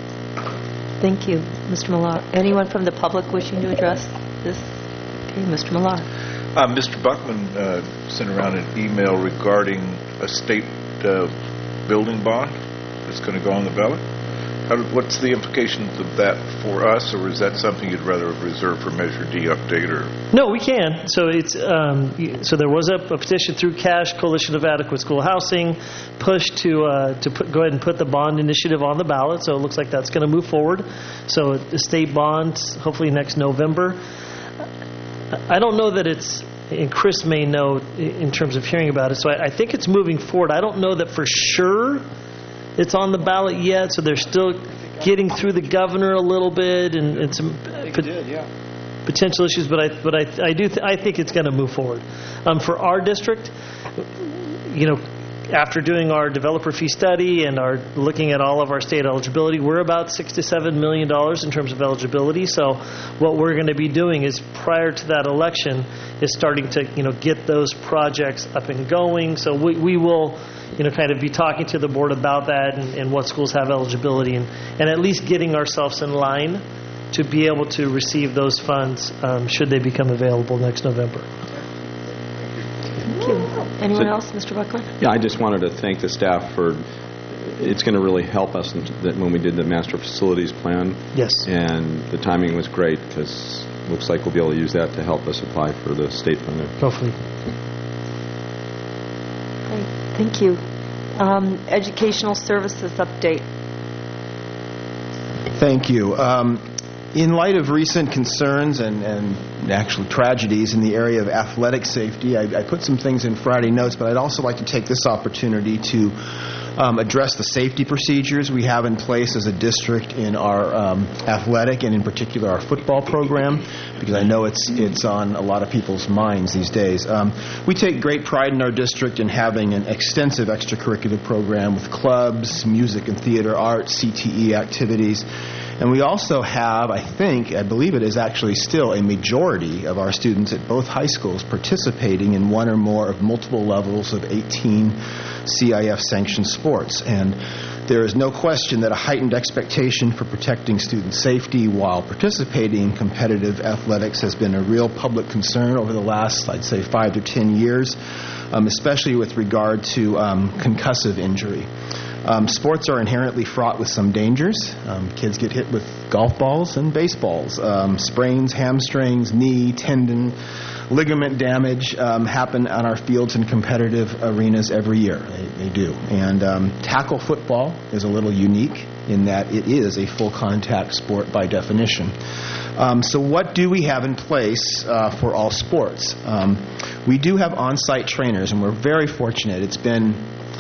Thank you, Mister Millar. Anyone from the public wishing to address this? Okay, Mister Millar. Uh, Mister Buckman uh, sent around an email regarding a state uh, building bond that's going to go on the ballot. How, what's the implications of that for us, or is that something you'd rather reserve for Measure D update? Or no, we can. So it's um, so there was a, a petition through CASH, Coalition of Adequate School Housing, push to uh, to put, go ahead and put the bond initiative on the ballot. So it looks like that's going to move forward. So the state bond, hopefully next November. I don't know that it's, and Chris may know in terms of hearing about it. So I, I think it's moving forward. I don't know that for sure it's on the ballot yet, so they're still getting through the governor a little bit and, and some pot- did, yeah. potential issues. But I, but I, I do, th- I think it's going to move forward. Um, for our district, you know, after doing our developer fee study and our looking at all of our state eligibility, we're about six to seven million dollars in terms of eligibility. So what we're going to be doing is prior to that election is starting to, you know, get those projects up and going. So we, we will, you know, kind of be talking to the board about that and, and what schools have eligibility and, and at least getting ourselves in line to be able to receive those funds um, should they become available next November. Thank you. Anyone else, Mister Buckler? Yeah, I just wanted to thank the staff for, it's going to really help us in that when we did the master facilities plan. Yes. And the timing was great because it looks like we'll be able to use that to help us apply for the state funding. Hopefully. Great. Thank you. Um, educational services update. Thank you. Um, in light of recent concerns and, and actual tragedies in the area of athletic safety, I, I put some things in Friday notes, but I'd also like to take this opportunity to um, address the safety procedures we have in place as a district in our um, athletic and in particular our football program, because I know it's it's on a lot of people's minds these days. Um, we take great pride in our district in having an extensive extracurricular program with clubs, music and theater, art, C T E activities. And we also have, I think, I believe it is actually still a majority of our students at both high schools participating in one or more of multiple levels of eighteen C I F-sanctioned sports. And there is no question that a heightened expectation for protecting student safety while participating in competitive athletics has been a real public concern over the last, I'd say, five to ten years, um, especially with regard to um, concussive injury. Um, sports are inherently fraught with some dangers. Um, kids get hit with golf balls and baseballs. Um, sprains, hamstrings, knee, tendon, ligament damage um, happen on our fields and competitive arenas every year. They, they do. And um, tackle football is a little unique in that it is a full contact sport by definition. Um, so what do we have in place uh, for all sports? Um, we do have on-site trainers, and we're very fortunate. It's been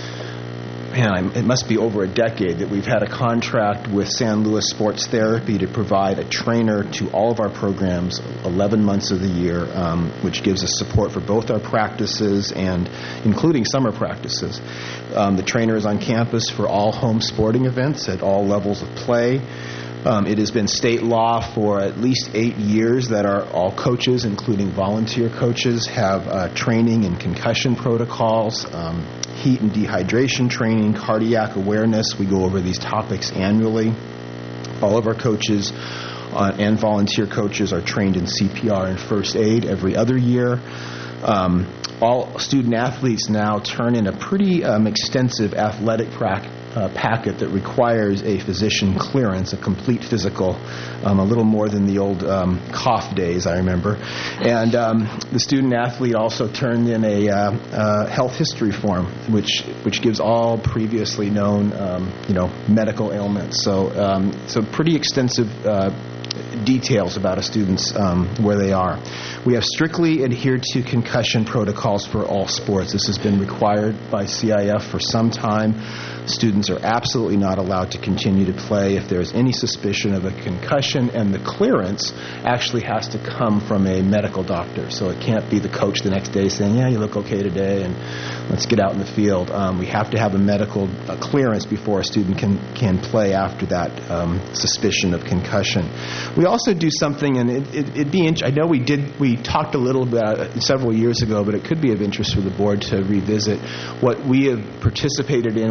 Man, it must be over a decade that we've had a contract with San Luis Sports Therapy to provide a trainer to all of our programs eleven months of the year, um, which gives us support for both our practices and including summer practices. Um, the trainer is on campus for all home sporting events at all levels of play. Um, it has been state law for at least eight years that our all coaches, including volunteer coaches, have uh, training in concussion protocols, um, heat and dehydration training, cardiac awareness. We go over these topics annually. All of our coaches uh, and volunteer coaches are trained in C P R and first aid every other year. Um, all student athletes now turn in a pretty um, extensive athletic practice. Uh, packet that requires a physician clearance, a complete physical, um, a little more than the old um, cough days, I remember. And um, the student athlete also turned in a uh, uh, health history form, which which gives all previously known, um, you know, medical ailments. So, um, so pretty extensive uh, details about a student's um, where they are. We have strictly adhered to concussion protocols for all sports. This has been required by C I F for some time. Students are absolutely not allowed to continue to play if there's any suspicion of a concussion, and the clearance actually has to come from a medical doctor. So it can't be the coach the next day saying, yeah, you look okay today, and let's get out in the field. Um, we have to have a medical uh, clearance before a student can, can play after that um, suspicion of concussion. We also do something, and it, it, it'd be int- I know we did we talked a little bit about it several years ago, but it could be of interest for the board to revisit what we have participated in with both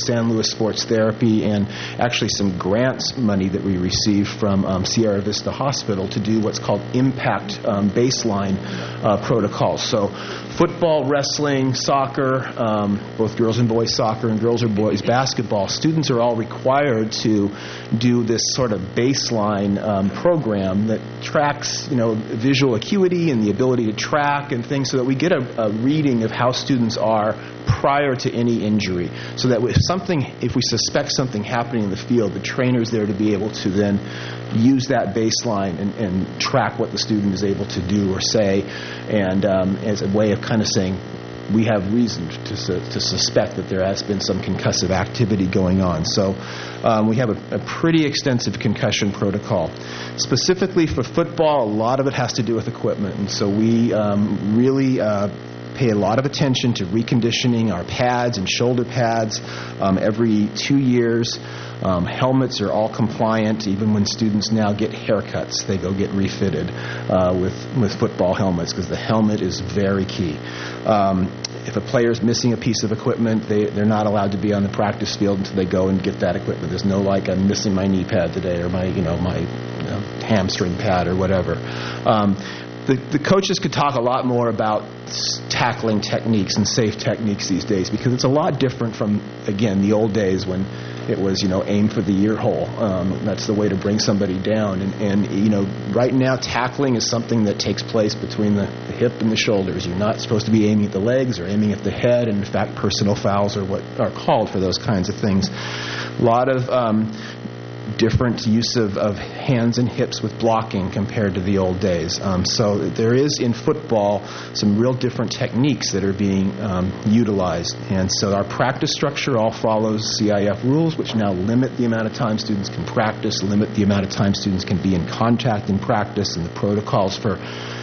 San Luis Sports Therapy and actually some grants money that we received from um, Sierra Vista Hospital to do what's called impact um, baseline uh, protocols. So football, wrestling, soccer, um, both girls and boys soccer and girls or boys basketball, students are all required to do this sort of baseline um, program that tracks, you know, visual acuity and the ability to track and things so that we get a, a reading of how students are prior to any injury, so that if something, if we suspect something happening in the field, the trainer's there to be able to then use that baseline and, and track what the student is able to do or say, and um, as a way of kind of saying, we have reason to, su- to suspect that there has been some concussive activity going on. So um, we have a, a pretty extensive concussion protocol. Specifically for football, a lot of it has to do with equipment, and so we um, really uh, pay a lot of attention to reconditioning our pads and shoulder pads um, every two years. Um, helmets are all compliant. Even when students now get haircuts, they go get refitted uh, with, with football helmets because the helmet is very key. Um, if a player is missing a piece of equipment, they, they're not allowed to be on the practice field until they go and get that equipment. There's no like, I'm missing my knee pad today or my, you know, my you know, hamstring pad or whatever. Um, The, the coaches could talk a lot more about tackling techniques and safe techniques these days because it's a lot different from, again, the old days when it was, you know, aim for the ear hole. Um, that's the way to bring somebody down. And, and, you know, right now tackling is something that takes place between the, the hip and the shoulders. You're not supposed to be aiming at the legs or aiming at the head. And, in fact, personal fouls are what are called for those kinds of things. A lot of Um, different use of, of hands and hips with blocking compared to the old days. Um, so there is in football some real different techniques that are being um, utilized. And so our practice structure all follows C I F rules, which now limit the amount of time students can practice, limit the amount of time students can be in contact in practice, and the protocols for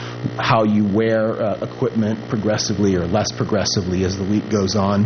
how you wear uh, equipment progressively or less progressively as the week goes on.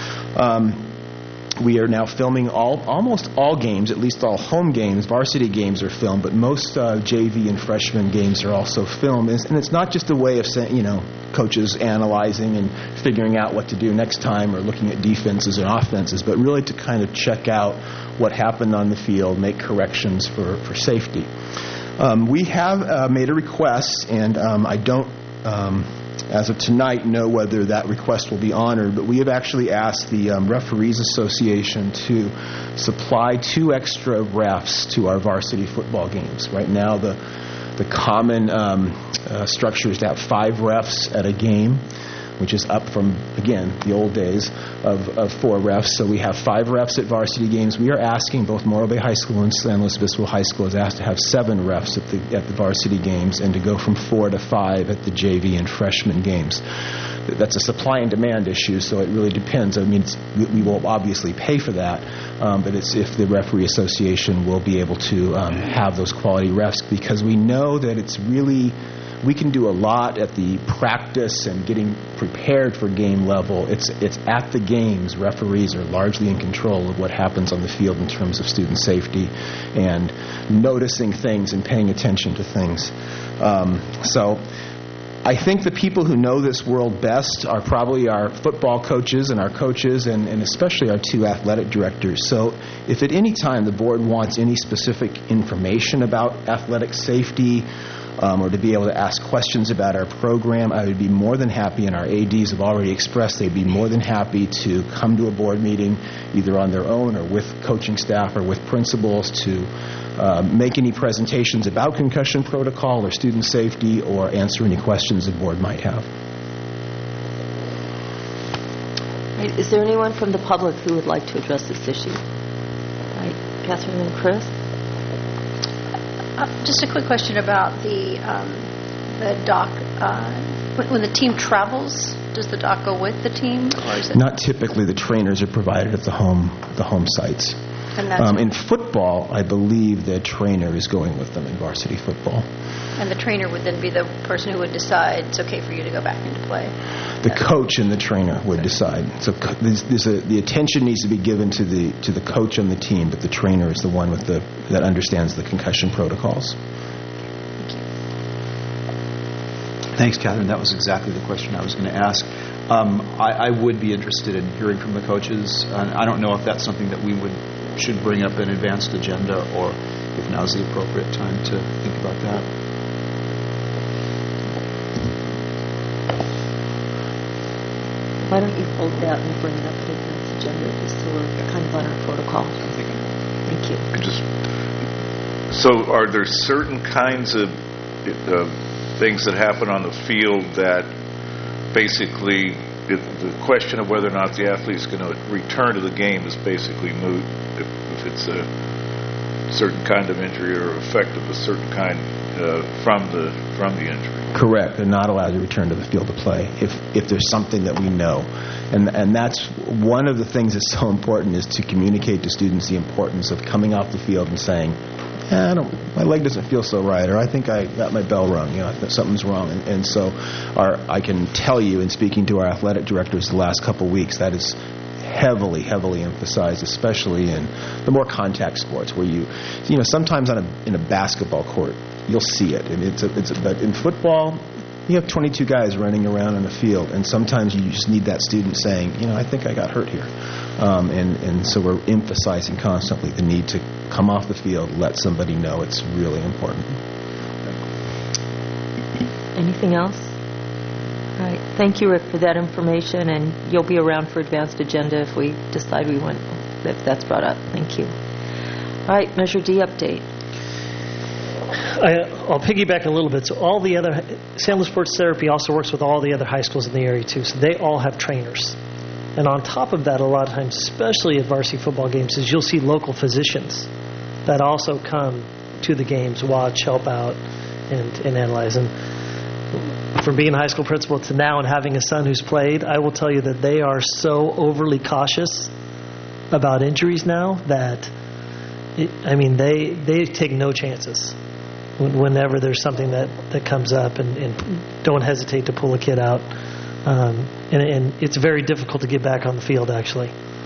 Um, We are now filming all, almost all games, at least all home games. Varsity games are filmed, but most uh, J V and freshman games are also filmed. And it's, and it's not just a way of saying, you know, coaches analyzing and figuring out what to do next time or looking at defenses and offenses, but really to kind of check out what happened on the field, make corrections for, for safety. Um, we have uh, made a request, and um, I don't... Um, as of tonight, know whether that request will be honored, but we have actually asked the um, Referees Association to supply two extra refs to our varsity football games. Right now, the the common um, uh, structure is to have five refs at a game, which is up from, again, the old days of, of four refs. So we have five refs at varsity games. We are asking, both Morro Bay High School and San Luis Obispo High School is asked to have seven refs at the, at the varsity games and to go from four to five at the J V and freshman games. That's a supply and demand issue, so it really depends. I mean, it's, we will obviously pay for that, um, but it's if the Referee Association will be able to um, have those quality refs, because we know that it's really... We can do a lot at the practice and getting prepared for game level. It's it's at the games, referees are largely in control of what happens on the field in terms of student safety and noticing things and paying attention to things. Um, so I think the people who know this world best are probably our football coaches and our coaches and, and especially our two athletic directors. So if at any time the board wants any specific information about athletic safety, Um, or to be able to ask questions about our program, I would be more than happy, and our A Ds have already expressed they'd be more than happy to come to a board meeting either on their own or with coaching staff or with principals to uh, make any presentations about concussion protocol or student safety or answer any questions the board might have. Is there anyone from the public who would like to address this issue? All right, Catherine and Chris? Uh, just a quick question about the um, the doc. Uh, when, when the team travels, does the doc go with the team, or is it not typically? The trainers are provided at the home the home sites. And that's um, in football, I believe the trainer is going with them in varsity football. And the trainer would then be the person who would decide it's okay for you to go back into play. The coach and the trainer would decide. So there's, there's a, the attention needs to be given to the to the coach on the team, but the trainer is the one with the that understands the concussion protocols. Thanks, Catherine. That was exactly the question I was going to ask. Um, I, I would be interested in hearing from the coaches. Uh, I don't know if that's something that we would should bring up in advanced agenda, or if now's the appropriate time to think about that. Why don't you hold that and bring it up at advanced agenda, just so we're kind of on our protocol. Thank you. I just so are there certain kinds of uh, things that happen on the field that basically it, the question of whether or not the athlete is going to return to the game is basically moot if, if it's a certain kind of injury or effect of a certain kind uh, from the from the injury? Correct. They're not allowed to return to the field to play if if there's something that we know. And and that's one of the things that's so important, is to communicate to students the importance of coming off the field and saying, eh, I don't, my leg doesn't feel so right, or I think I got my bell rung, you know, something's wrong. And, and so our, I can tell you, in speaking to our athletic directors the last couple of weeks, that is heavily, heavily emphasized, especially in the more contact sports, where you, you know, sometimes on a, in a basketball court, you'll see it, and it's a, it's a, but in football, you have twenty-two guys running around on the field, and sometimes you just need that student saying, you know, I think I got hurt here. Um, and, and so we're emphasizing constantly the need to come off the field, let somebody know. It's really important. Anything else? All right. Thank you, Rick, for that information, and you'll be around for advanced agenda if we decide we want, if that's brought up. Thank you. All right, Measure D update. I, I'll piggyback a little bit. So all the other, San Luis Sports Therapy also works with all the other high schools in the area too. So they all have trainers. And on top of that, a lot of times, especially at varsity football games, is you'll see local physicians that also come to the games, watch, help out, and, and analyze. And from being a high school principal to now and having a son who's played, I will tell you that they are so overly cautious about injuries now that, it, I mean, they, they take no chances whenever there's something that, that comes up, and, and don't hesitate to pull a kid out. Um, and, and it's very difficult to get back on the field, actually,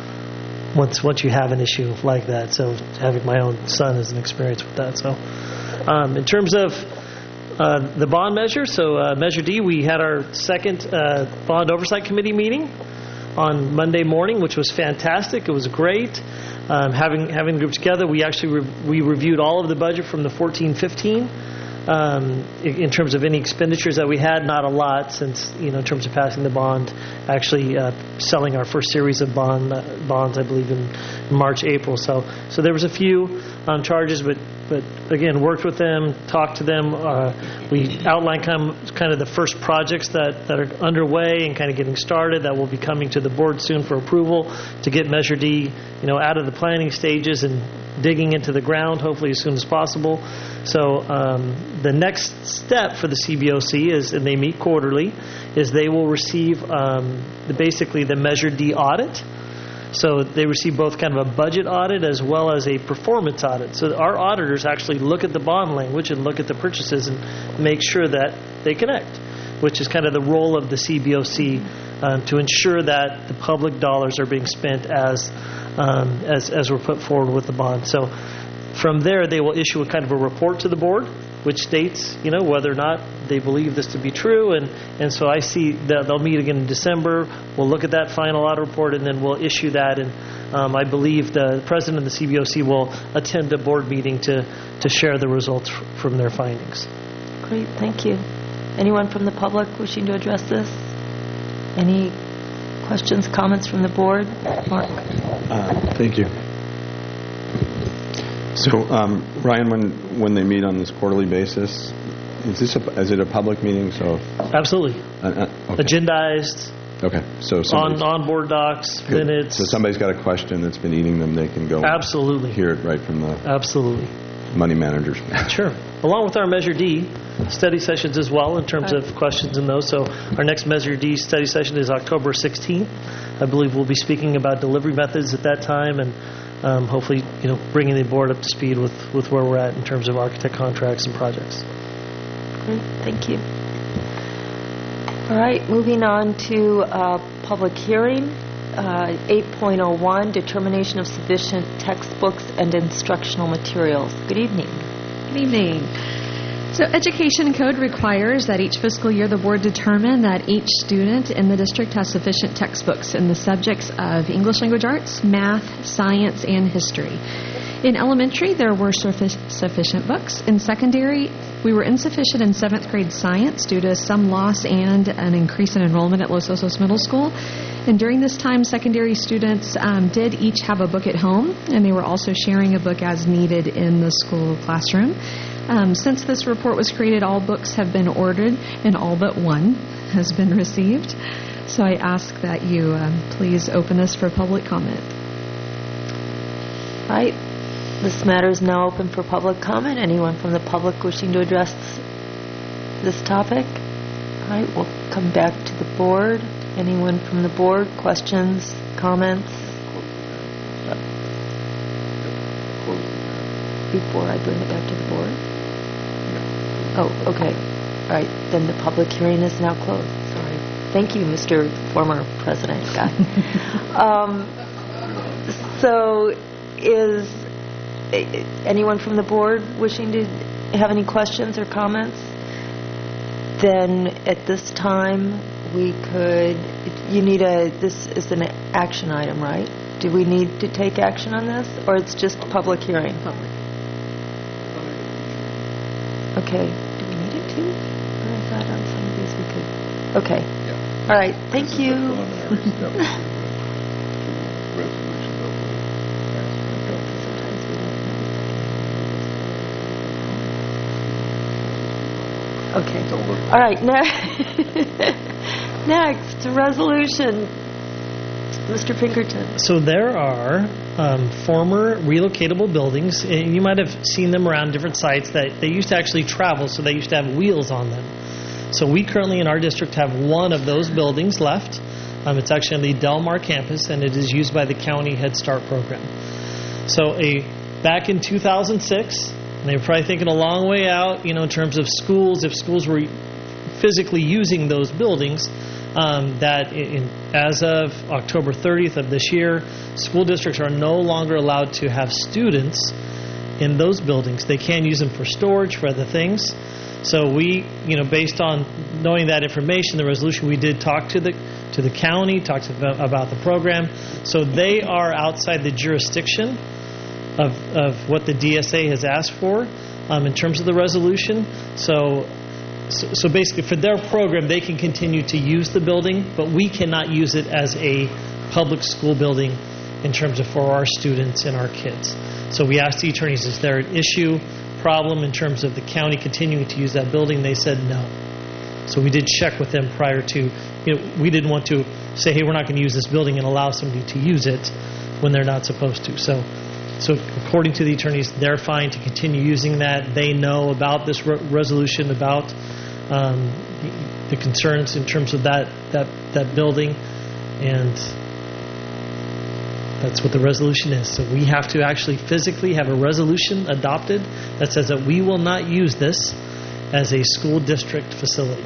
once once you have an issue like that. So having my own son is an experience with that. So um, in terms of uh, the bond measure, so uh, Measure D, we had our second uh, Bond Oversight Committee meeting on Monday morning, which was fantastic. It was great. Um, having having the group together, we actually re- we reviewed all of the budget from the fourteen fifteen um, in, in terms of any expenditures that we had. Not a lot, since, you know, in terms of passing the bond, actually uh, selling our first series of bond uh, bonds, I believe in March, April. So so there was a few um, charges, but but again, worked with them, talked to them. Uh, we outlined kind of, kind of the first projects that, that are underway and kind of getting started that will be coming to the board soon for approval to get Measure D, you know, out of the planning stages and digging into the ground, hopefully as soon as possible. So um, the next step for the C B O C is, and they meet quarterly, is they will receive um, the, basically the Measure D audit. So they receive both kind of a budget audit as well as a performance audit. So our auditors actually look at the bond language and look at the purchases and make sure that they connect, which is kind of the role of the C B O C, um, to ensure that the public dollars are being spent as um, as as were put forward with the bond. So from there, they will issue a kind of a report to the board, which states, you know, whether or not they believe this to be true. And, and so I see that they'll meet again in December. We'll look at that final audit report, and then we'll issue that. And um, I believe the president of the C B O C will attend a board meeting to, to share the results f- from their findings. Great, thank you. Anyone from the public wishing to address this? Any questions, comments from the board? Mark? Uh, thank you. So, um, Ryan, when when they meet on this quarterly basis, is this a, is it a public meeting? So absolutely, uh, uh, okay. Agendized. Okay, so on on board docs, good. minutes. So somebody's got a question that's been eating them, they can go absolutely hear it right from the absolutely money managers. Sure, along with our Measure D study sessions as well in terms of questions in those. So our next Measure D study session is October sixteenth. I believe we'll be speaking about delivery methods at that time, and Um, hopefully, you know, bringing the board up to speed with, with where we're at in terms of architect contracts and projects. Great, thank you. All right, moving on to uh, public hearing. Uh, eight point oh one, determination of sufficient textbooks and instructional materials. Good evening. Good evening. So Education Code requires that each fiscal year the board determine that each student in the district has sufficient textbooks in the subjects of English language arts, math, science, and history. In elementary, there were suffi- sufficient books. In secondary, we were insufficient in seventh grade science due to some loss and an increase in enrollment at Los Osos Middle School. And during this time, secondary students um, did each have a book at home, and they were also sharing a book as needed in the school classroom. Um, since this report was created, all books have been ordered, and all but one has been received. So I ask that you um, please open this for public comment. All right. This matter is now open for public comment. Anyone from the public wishing to address this topic? All right. We'll come back to the board. Anyone from the board? Questions? Comments? Before I bring it back to the board? Oh, okay. All right. Then the public hearing is now closed. Sorry. Thank you, Mister Former President Guy. um, so is anyone from the board wishing to have any questions or comments? Then at this time, we could, you need a, this is an action item, right? Do we need to take action on this, or it's just a public hearing? Public. Okay. Do we need it to? Or I thought on some of these we could. Okay. Yeah. All right. Thank you. Okay. All right. Now, next resolution, Mister Pinkerton. So there are um, former relocatable buildings, and you might have seen them around different sites that they used to actually travel, so they used to have wheels on them. So we currently in our district have one of those buildings left. Um, it's actually on the Del Mar campus, and it is used by the county Head Start program. So a back in two thousand six, and they were probably thinking a long way out, you know, in terms of schools, if schools were physically using those buildings, um, that in, as of October thirtieth of this year, school districts are no longer allowed to have students in those buildings. They can use them for storage, for other things. So we, you know, based on knowing that information, the resolution, we did talk to the to the county, talk to them about the program. So they are outside the jurisdiction of of what the D S A has asked for um, in terms of the resolution. So, so so basically, for their program, they can continue to use the building, but we cannot use it as a public school building in terms of for our students and our kids. So we asked the attorneys, is there an issue, problem in terms of the county continuing to use that building? They said no. So we did check with them prior to, you know, we didn't want to say, hey, we're not going to use this building and allow somebody to use it when they're not supposed to. So so according to the attorneys, they're fine to continue using that. They know about this re- resolution, about um, the, the concerns in terms of that, that, that building, and that's what the resolution is. So we have to actually physically have a resolution adopted that says that we will not use this as a school district facility.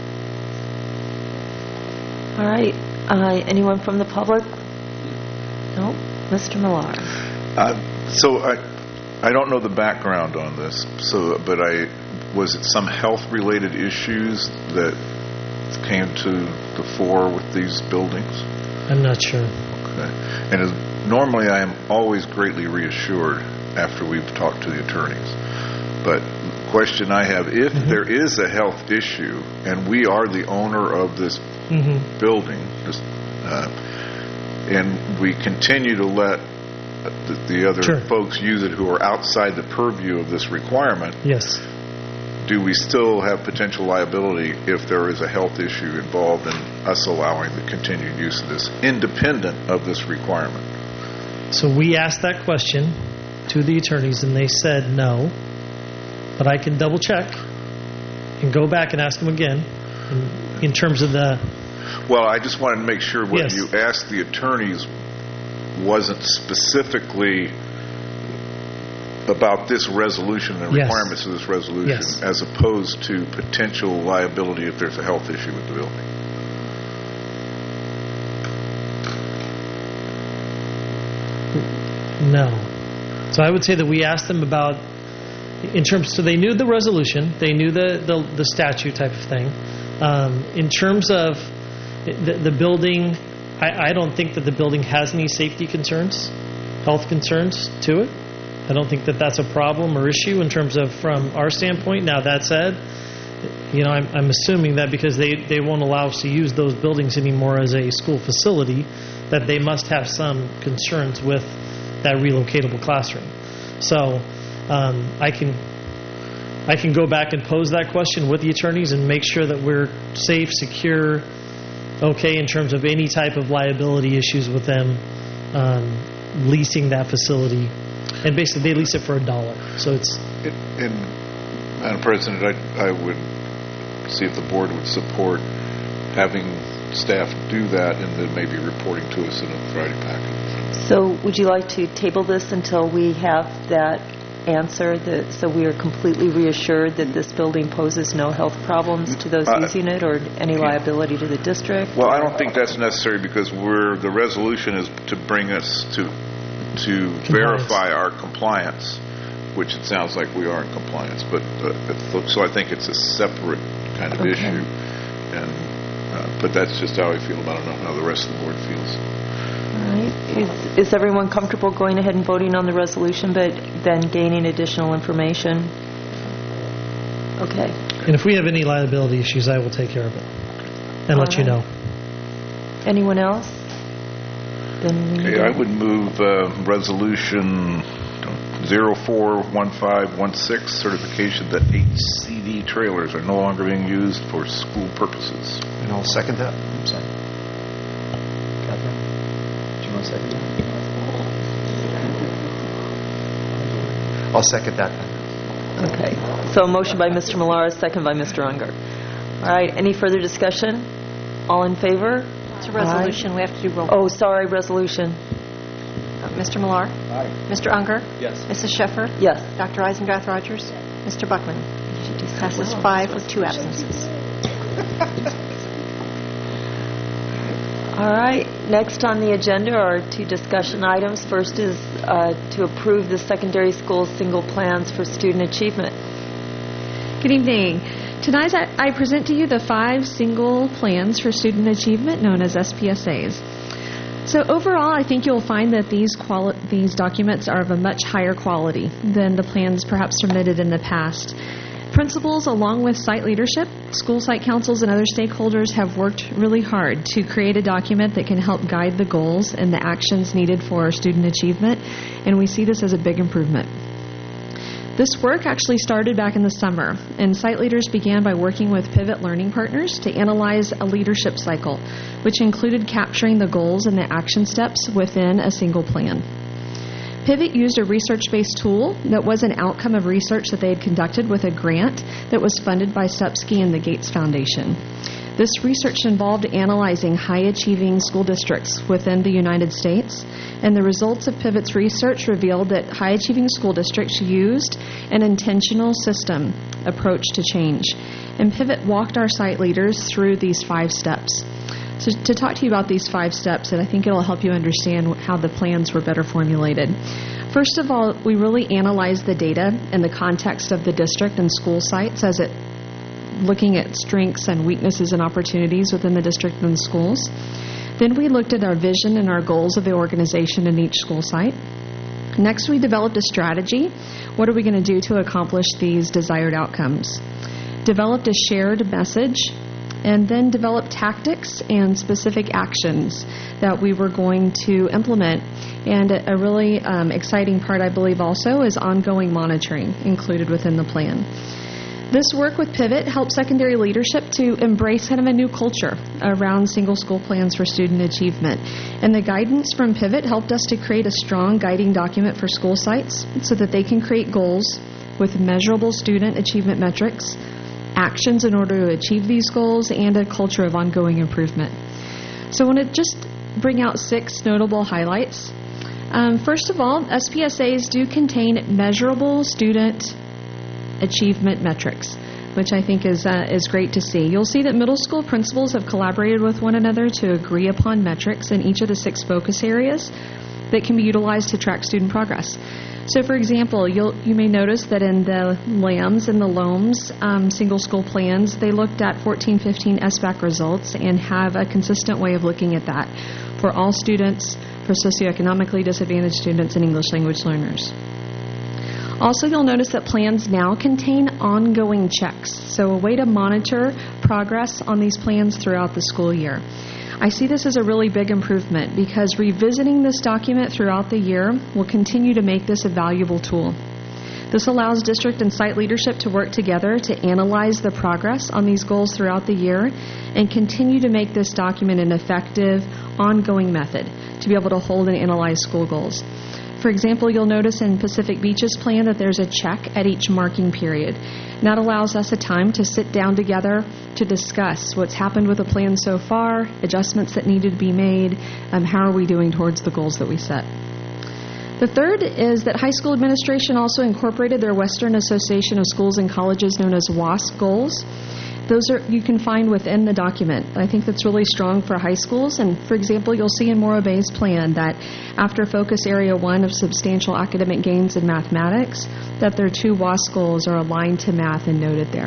All right. Uh, anyone from the public? No? Mister Millar. Uh, so I I don't know the background on this, so but I was it some health-related issues that came to the fore with these buildings? I'm not sure. Okay. And as, normally I am always greatly reassured after we've talked to the attorneys. But the question I have, if mm-hmm. there is a health issue and we are the owner of this mm-hmm. building, this, uh, and we continue to let the, the other sure. folks use it who are outside the purview of this requirement, yes. do we still have potential liability if there is a health issue involved in us allowing the continued use of this, independent of this requirement? So we asked that question to the attorneys, and they said no. But I can double check and go back and ask them again in, in terms of the... Well, I just wanted to make sure what yes. you asked the attorneys wasn't specifically about this resolution and yes. requirements of this resolution, yes. as opposed to potential liability if there's a health issue with the building. No. So I would say that we asked them about in terms, so they knew the resolution, they knew the, the, the statute type of thing. Um, in terms of the, the building, I, I don't think that the building has any safety concerns, health concerns to it. I don't think that that's a problem or issue in terms of from our standpoint. Now, that said, you know, I'm, I'm assuming that because they, they won't allow us to use those buildings anymore as a school facility, that they must have some concerns with that relocatable classroom. So um, I can I can go back and pose that question with the attorneys and make sure that we're safe, secure, okay in terms of any type of liability issues with them um, leasing that facility. And basically, they lease it for a dollar. So it's. It, and Madam President, I, I would see if the board would support having staff do that and then maybe reporting to us in a Friday package. So would you like to table this until we have that answer, that, so we are completely reassured that this building poses no health problems to those uh, using it or any liability to the district? Well, I don't think that's necessary because we're the resolution is to bring us to to compliance. Verify our compliance, which it sounds like we are in compliance. But uh, so I think it's a separate kind of okay. issue. And uh, but that's just how I feel about it. I don't know how the rest of the board feels. All right. Is, is everyone comfortable going ahead and voting on the resolution, but then gaining additional information? Okay. And if we have any liability issues, I will take care of it and All let right. you know. Anyone else? Then okay, I would move uh, resolution zero four one five one six, certification that H C D trailers are no longer being used for school purposes. And I'll second that. I'm sorry. Catherine, do you want to second that? I'll second that. Okay. So a motion by Mister Millar, second by Mister Unger. All right. Any further discussion? All in favor? It's a resolution. Aye. We have to do roll call. Oh, sorry, resolution. Uh, Mister Millar? Aye. Mister Unger? Yes. Missus Sheffer? Yes. Doctor Eisendrath Rogers? Yes. Mister Buckman? Passes five with two absences. All right. Next on the agenda are two discussion items. First is uh, to approve the secondary school single plans for student achievement. Good evening. Tonight I, I present to you the five single plans for student achievement known as S P S As. So overall, I think you'll find that these quali- these documents are of a much higher quality than the plans perhaps submitted in the past. Principals, along with site leadership, school site councils, and other stakeholders have worked really hard to create a document that can help guide the goals and the actions needed for student achievement, and we see this as a big improvement. This work actually started back in the summer, and site leaders began by working with Pivot Learning Partners to analyze a leadership cycle, which included capturing the goals and the action steps within a single plan. Pivot used a research-based tool that was an outcome of research that they had conducted with a grant that was funded by Supsky and the Gates Foundation. This research involved analyzing high-achieving school districts within the United States, and the results of Pivot's research revealed that high-achieving school districts used an intentional system approach to change. And Pivot walked our site leaders through these five steps. So to talk to you about these five steps, and I think it'll help you understand how the plans were better formulated. First of all, we really analyzed the data in the context of the district and school sites as it looking at strengths and weaknesses and opportunities within the district and the schools. Then we looked at our vision and our goals of the organization in each school site. Next, we developed a strategy. What are we going to do to accomplish these desired outcomes? Developed a shared message, and then developed tactics and specific actions that we were going to implement. And a really um, exciting part, I believe, also is ongoing monitoring included within the plan. This work with Pivot helped secondary leadership to embrace kind of a new culture around single school plans for student achievement. And the guidance from Pivot helped us to create a strong guiding document for school sites so that they can create goals with measurable student achievement metrics, actions in order to achieve these goals, and a culture of ongoing improvement. So I want to just bring out six notable highlights. Um, first of all, S P S As do contain measurable student achievement metrics, which I think is uh, is great to see. You'll see that middle school principals have collaborated with one another to agree upon metrics in each of the six focus areas. that can be utilized to track student progress. So, for example, you'll, you may notice that in the LAMS and the LOMS um, single school plans, they looked at fourteen fifteen S B A C results and have a consistent way of looking at that for all students, for socioeconomically disadvantaged students, and English language learners. Also, you'll notice that plans now contain ongoing checks, so a way to monitor progress on these plans throughout the school year. I see this as a really big improvement because revisiting this document throughout the year will continue to make this a valuable tool. This allows district and site leadership to work together to analyze the progress on these goals throughout the year and continue to make this document an effective, ongoing method to be able to hold and analyze school goals. For example, you'll notice in Pacific Beach's plan that there's a check at each marking period. And that allows us a time to sit down together to discuss what's happened with the plan so far, adjustments that needed to be made, um, how are we doing towards the goals that we set. The third is that high school administration also incorporated their Western Association of Schools and Colleges, known as WASC goals. Those are you can find within the document. I think that's really strong for high schools. And for example, you'll see in Morro Bay's plan that after Focus Area one of substantial academic gains in mathematics, that their two WASC goals are aligned to math and noted there.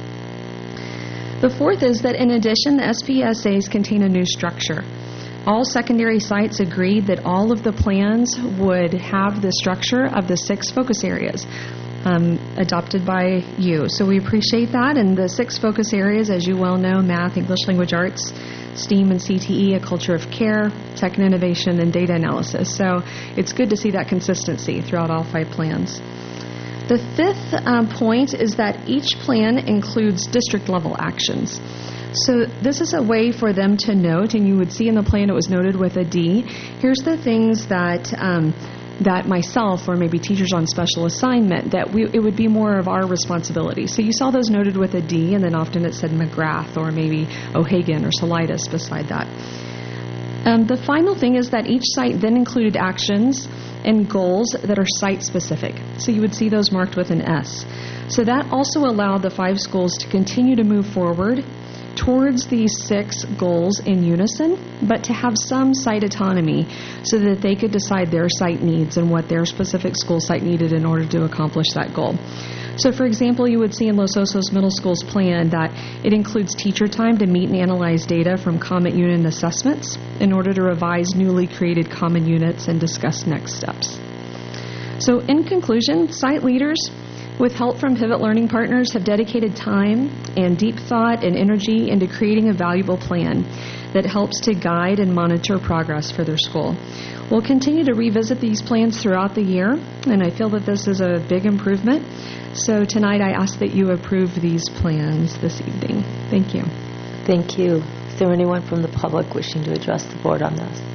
The fourth is that in addition, the S P S As contain a new structure. All secondary sites agreed that all of the plans would have the structure of the six focus areas. Um, adopted by you. So we appreciate that. And the six focus areas, as you well know, math, English language arts, STEAM and C T E, a culture of care, tech and innovation, and data analysis. So it's good to see that consistency throughout all five plans. The fifth um, point is that each plan includes district-level actions. So this is a way for them to note, and you would see in the plan it was noted with a D. Here's the things that um, that myself or maybe teachers on special assignment, that we, it would be more of our responsibility. So you saw those noted with a D, and then often it said McGrath or maybe O'Hagan or Saulitis beside that. Um, the final thing is that each site then included actions and goals that are site-specific. So you would see those marked with an S. So that also allowed the five schools to continue to move forward towards these six goals in unison, but to have some site autonomy so that they could decide their site needs and what their specific school site needed in order to accomplish that goal. So, for example, you would see in Los Osos Middle School's plan that it includes teacher time to meet and analyze data from common unit assessments in order to revise newly created common units and discuss next steps. So, in conclusion, site leaders, with help from Pivot Learning Partners, have dedicated time and deep thought and energy into creating a valuable plan that helps to guide and monitor progress for their school. We'll continue to revisit these plans throughout the year, and I feel that this is a big improvement. So tonight I ask that you approve these plans this evening. Thank you. Thank you. Is there anyone from the public wishing to address the board on this?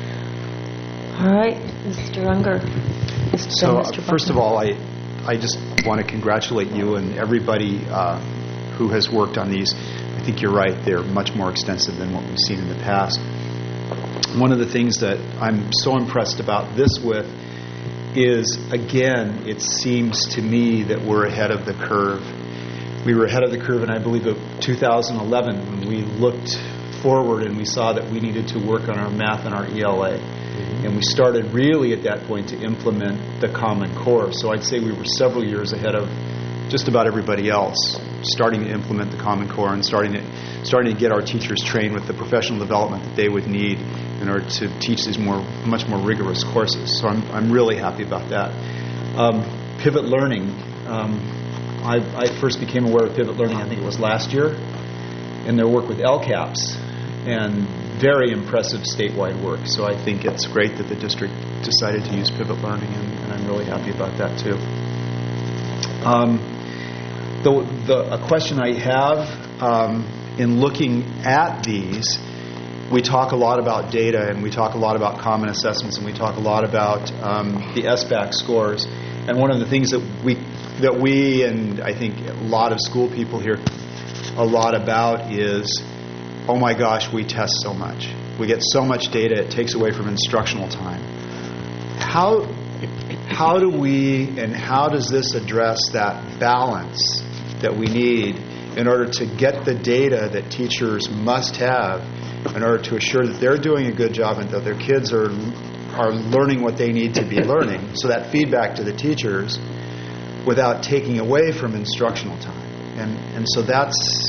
All right, Mister Unger. Mister So, Mister uh, first of all, I I just want to congratulate you and everybody uh, who has worked on these. I think you're right. They're much more extensive than what we've seen in the past. One of the things that I'm so impressed about this with is, again, it seems to me that we're ahead of the curve. We were ahead of the curve in, I believe, of two thousand eleven when we looked forward and we saw that we needed to work on our math and our E L A. And we started really at that point to implement the Common Core. So I'd say we were several years ahead of just about everybody else, starting to implement the Common Core and starting to, starting to get our teachers trained with the professional development that they would need in order to teach these more, much more rigorous courses. So I'm, I'm really happy about that. Um, Pivot Learning. Um, I, I first became aware of Pivot Learning, I think it was last year, and their work with L CAPS. And very impressive statewide work. So I think it's great that the district decided to use Pivot Learning, and, and I'm really happy about that too. Um, the, the, a question I have um, in looking at these, we talk a lot about data, and we talk a lot about common assessments, and we talk a lot about um, the S B A C scores. And one of the things that we that we and I think a lot of school people hear a lot about is, oh my gosh, we test so much. We get so much data, it takes away from instructional time. How how do we and how does this address that balance that we need in order to get the data that teachers must have in order to assure that they're doing a good job and that their kids are are learning what they need to be learning. So that feedback to the teachers without taking away from instructional time. And and so that's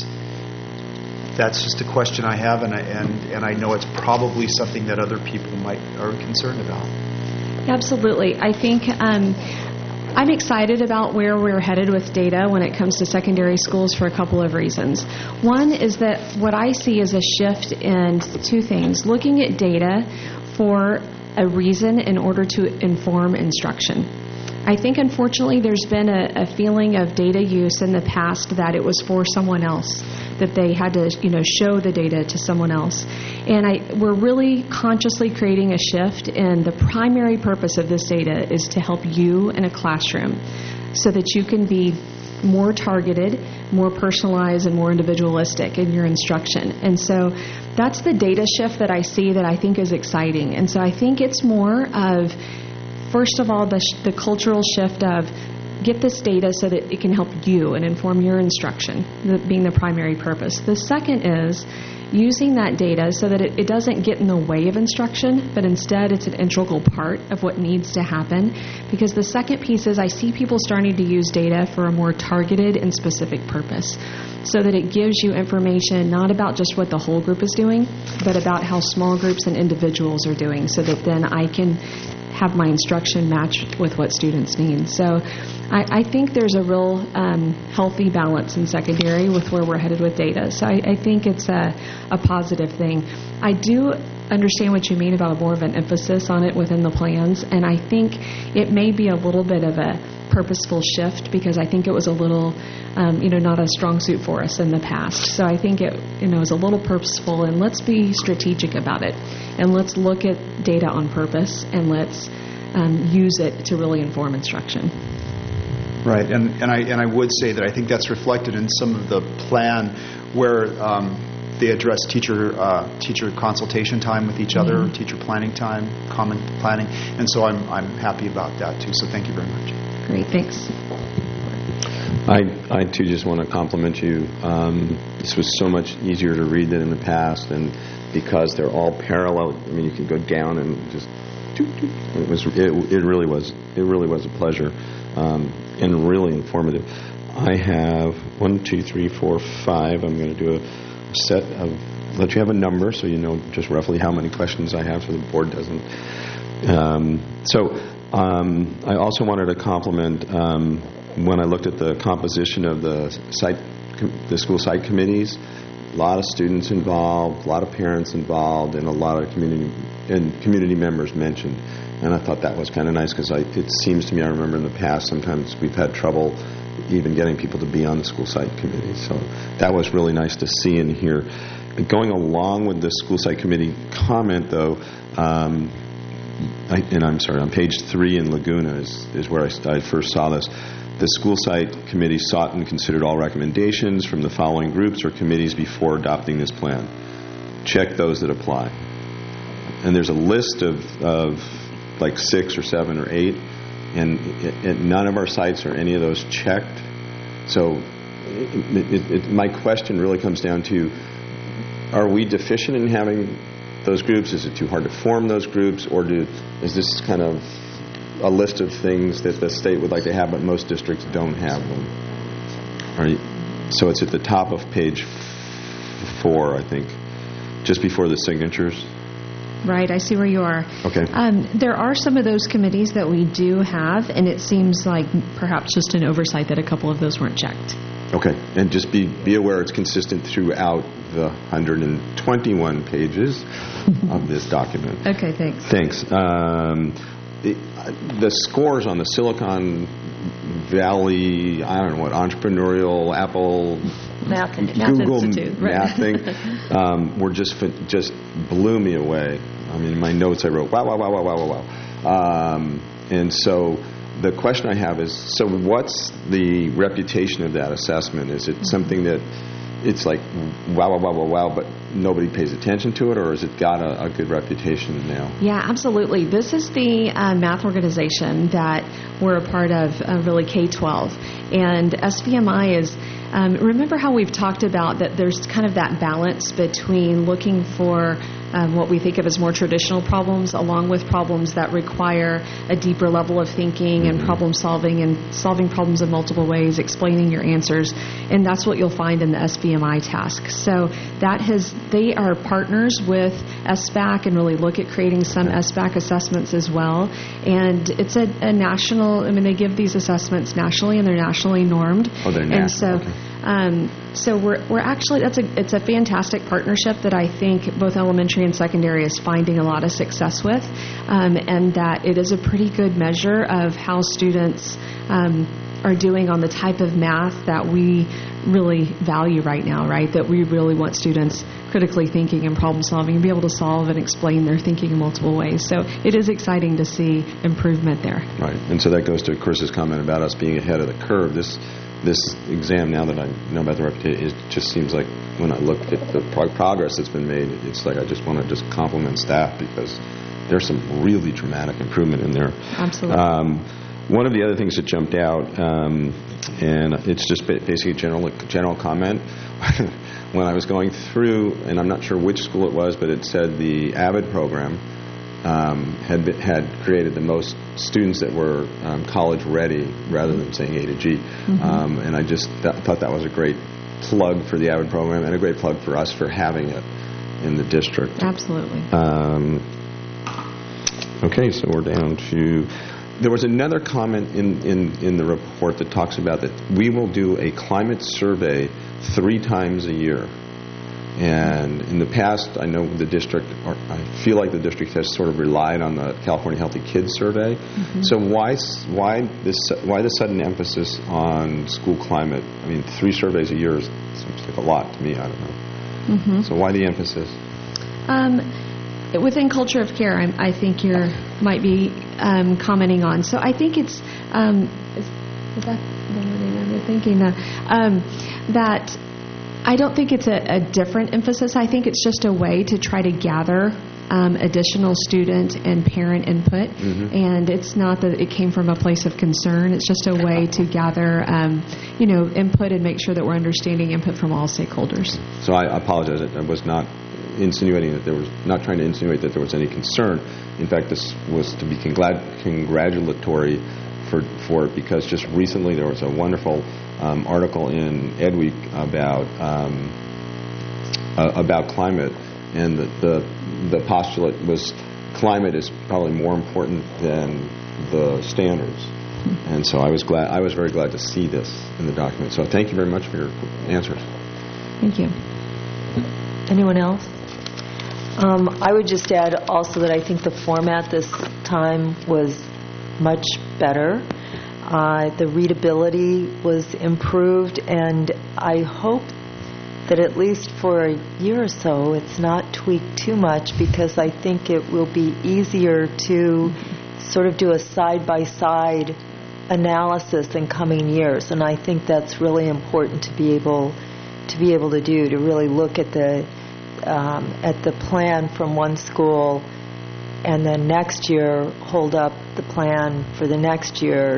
that's just a question I have, and I, and, and I know it's probably something that other people might are concerned about. Absolutely. I think um, I'm excited about where we're headed with data when it comes to secondary schools for a couple of reasons. One is that what I see is a shift in two things: looking at data for a reason in order to inform instruction. I think, unfortunately, there's been a, a feeling of data use in the past that it was for someone else, that they had to, you know, show the data to someone else. And I, we're really consciously creating a shift, and the primary purpose of this data is to help you in a classroom so that you can be more targeted, more personalized, and more individualistic in your instruction. And so that's the data shift that I see that I think is exciting. And so I think it's more of, first of all, the, sh- the cultural shift of get this data so that it can help you and inform your instruction, the, being the primary purpose. The second is using that data so that it, it doesn't get in the way of instruction, but instead it's an integral part of what needs to happen. Because the second piece is I see people starting to use data for a more targeted and specific purpose, so that it gives you information not about just what the whole group is doing, but about how small groups and individuals are doing, so that then I can have my instruction match with what students need. So I, I think there's a real um, healthy balance in secondary with where we're headed with data. So I, I think it's a, a positive thing. I do understand what you mean about more of an emphasis on it within the plans, and I think it may be a little bit of a purposeful shift, because I think it was a little, um, you know, not a strong suit for us in the past. So I think it, you know, is a little purposeful, and let's be strategic about it, and let's look at data on purpose, and let's um, use it to really inform instruction. Right, and and I and I would say that I think that's reflected in some of the plan where um, they address teacher uh, teacher consultation time with each other, mm-hmm. teacher planning time, common planning, and so I'm I'm happy about that too. So thank you very much. Great, thanks. I, I too just want to compliment you. Um, this was so much easier to read than in the past, and because they're all parallel, I mean, you can go down and just. It was. It, it really was. It really was a pleasure, um, and really informative. I have one, two, three, four, five. I'm going to do a set of. Let you have a number so you know just roughly how many questions I have, so the board doesn't. Um, so. Um, I also wanted to compliment um, when I looked at the composition of the site, the school site committees. A lot of students involved, a lot of parents involved, and a lot of community and community members mentioned. And I thought that was kind of nice, because it seems to me, I remember in the past sometimes we've had trouble even getting people to be on the school site committee. So that was really nice to see and hear. Going along with the school site committee comment, though. Um, I, and I'm sorry, on page three in Laguna is, is where I, I first saw this. The school site committee sought and considered all recommendations from the following groups or committees before adopting this plan. Check those that apply. And there's a list of, of like six or seven or eight, and it, it, none of our sites are any of those checked. So it, it, it, my question really comes down to, are we deficient in having those groups? Is it too hard to form those groups, or do, is this kind of a list of things that the state would like to have, but most districts don't have them? Right. So it's at the top of page f- four, I think, just before the signatures. Right, I see where you are. Okay. Um, there are some of those committees that we do have, and it seems like perhaps just an oversight that a couple of those weren't checked. Okay, and just be, be aware it's consistent throughout the one hundred twenty-one pages of this document. Okay, thanks. Thanks. Um, the, the scores on the Silicon Valley, I don't know what, entrepreneurial Apple, Math, Google Math Institute, right. math thing, um, were just just blew me away. I mean, in my notes I wrote, wow, wow, wow, wow, wow, wow, wow. Um, and so the question I have is, so what's the reputation of that assessment? Is it something that it's like, wow, wow, wow, wow, wow, but nobody pays attention to it, or has it got a, a good reputation now? Yeah, absolutely. This is the uh, math organization that we're a part of, uh, really K twelve. And S V M I is, um, remember how we've talked about that there's kind of that balance between looking for um, what we think of as more traditional problems, along with problems that require a deeper level of thinking and problem solving and solving problems in multiple ways, explaining your answers, and that's what you'll find in the S B M I task. So that has they are partners with S B A C and really look at creating some S B A C assessments as well. And it's a, a national. I mean, they give these assessments nationally, and they're nationally normed. Oh, they're and national. so. Okay. Um, so we're we're actually that's a it's a fantastic partnership that I think both elementary and secondary is finding a lot of success with, um, and that it is a pretty good measure of how students um, are doing on the type of math that we really value right now, right? That we really want students critically thinking and problem solving and be able to solve and explain their thinking in multiple ways. So it is exciting to see improvement there. Right, and so that goes to Chris's comment about us being ahead of the curve. This this exam, now that I know about the reputation, it just seems like when I look at the pro- progress that's been made, it's like I just want to just compliment staff because there's some really dramatic improvement in there. Absolutely. Um, one of the other things that jumped out, um, and it's just basically a general general comment. When I was going through, and I'm not sure which school it was, but it said the AVID program um, had been, had created the most students that were um, college ready, rather than saying A to G. Mm-hmm. Um, and I just th- thought that was a great plug for the AVID program and a great plug for us for having it in the district. Absolutely. Um, okay, so we're down to. There was another comment in, in, in the report that talks about that we will do a climate survey three times a year. And in the past, I know the district, or I feel like the district has sort of relied on the California Healthy Kids Survey. Mm-hmm. So why why this why the sudden emphasis on school climate? I mean, three surveys a year is, seems like a lot to me. I don't know. Mm-hmm. So why the emphasis? Um, within culture of care, I, I think you might be um, commenting on. So I think it's um, is, is that the wording I'm thinking uh, um, that. I don't think it's a, a different emphasis. I think it's just a way to try to gather um, additional student and parent input. Mm-hmm. And it's not that it came from a place of concern. It's just a way to gather, um, you know, input and make sure that we're understanding input from all stakeholders. So I apologize. I was not insinuating that there was, not trying to insinuate that there was any concern. In fact, this was to be congrat- congratulatory for for it, because just recently there was a wonderful um, article in Edweek about um, uh, about climate, and the, the the postulate was climate is probably more important than the standards. And so I was glad I was very glad to see this in the document. So thank you very much for your answers. Thank you. Anyone else? Um, I would just add also that I think the format this time was much better. Uh, the readability was improved, and I hope that at least for a year or so it's not tweaked too much, because I think it will be easier to sort of do a side-by-side analysis in coming years, and I think that's really important to be able to be able to do, to really look at the um, at the plan from one school, and then next year hold up the plan for the next year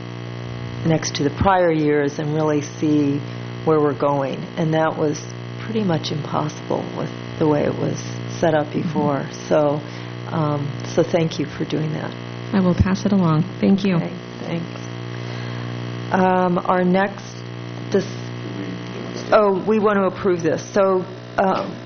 next to the prior years and really see where we're going. And that was pretty much impossible with the way it was set up before. Mm-hmm. So, um, so thank you for doing that. I will pass it along. Thank you. Okay, thanks. Um, our next, this, oh, we want to approve this. So, um,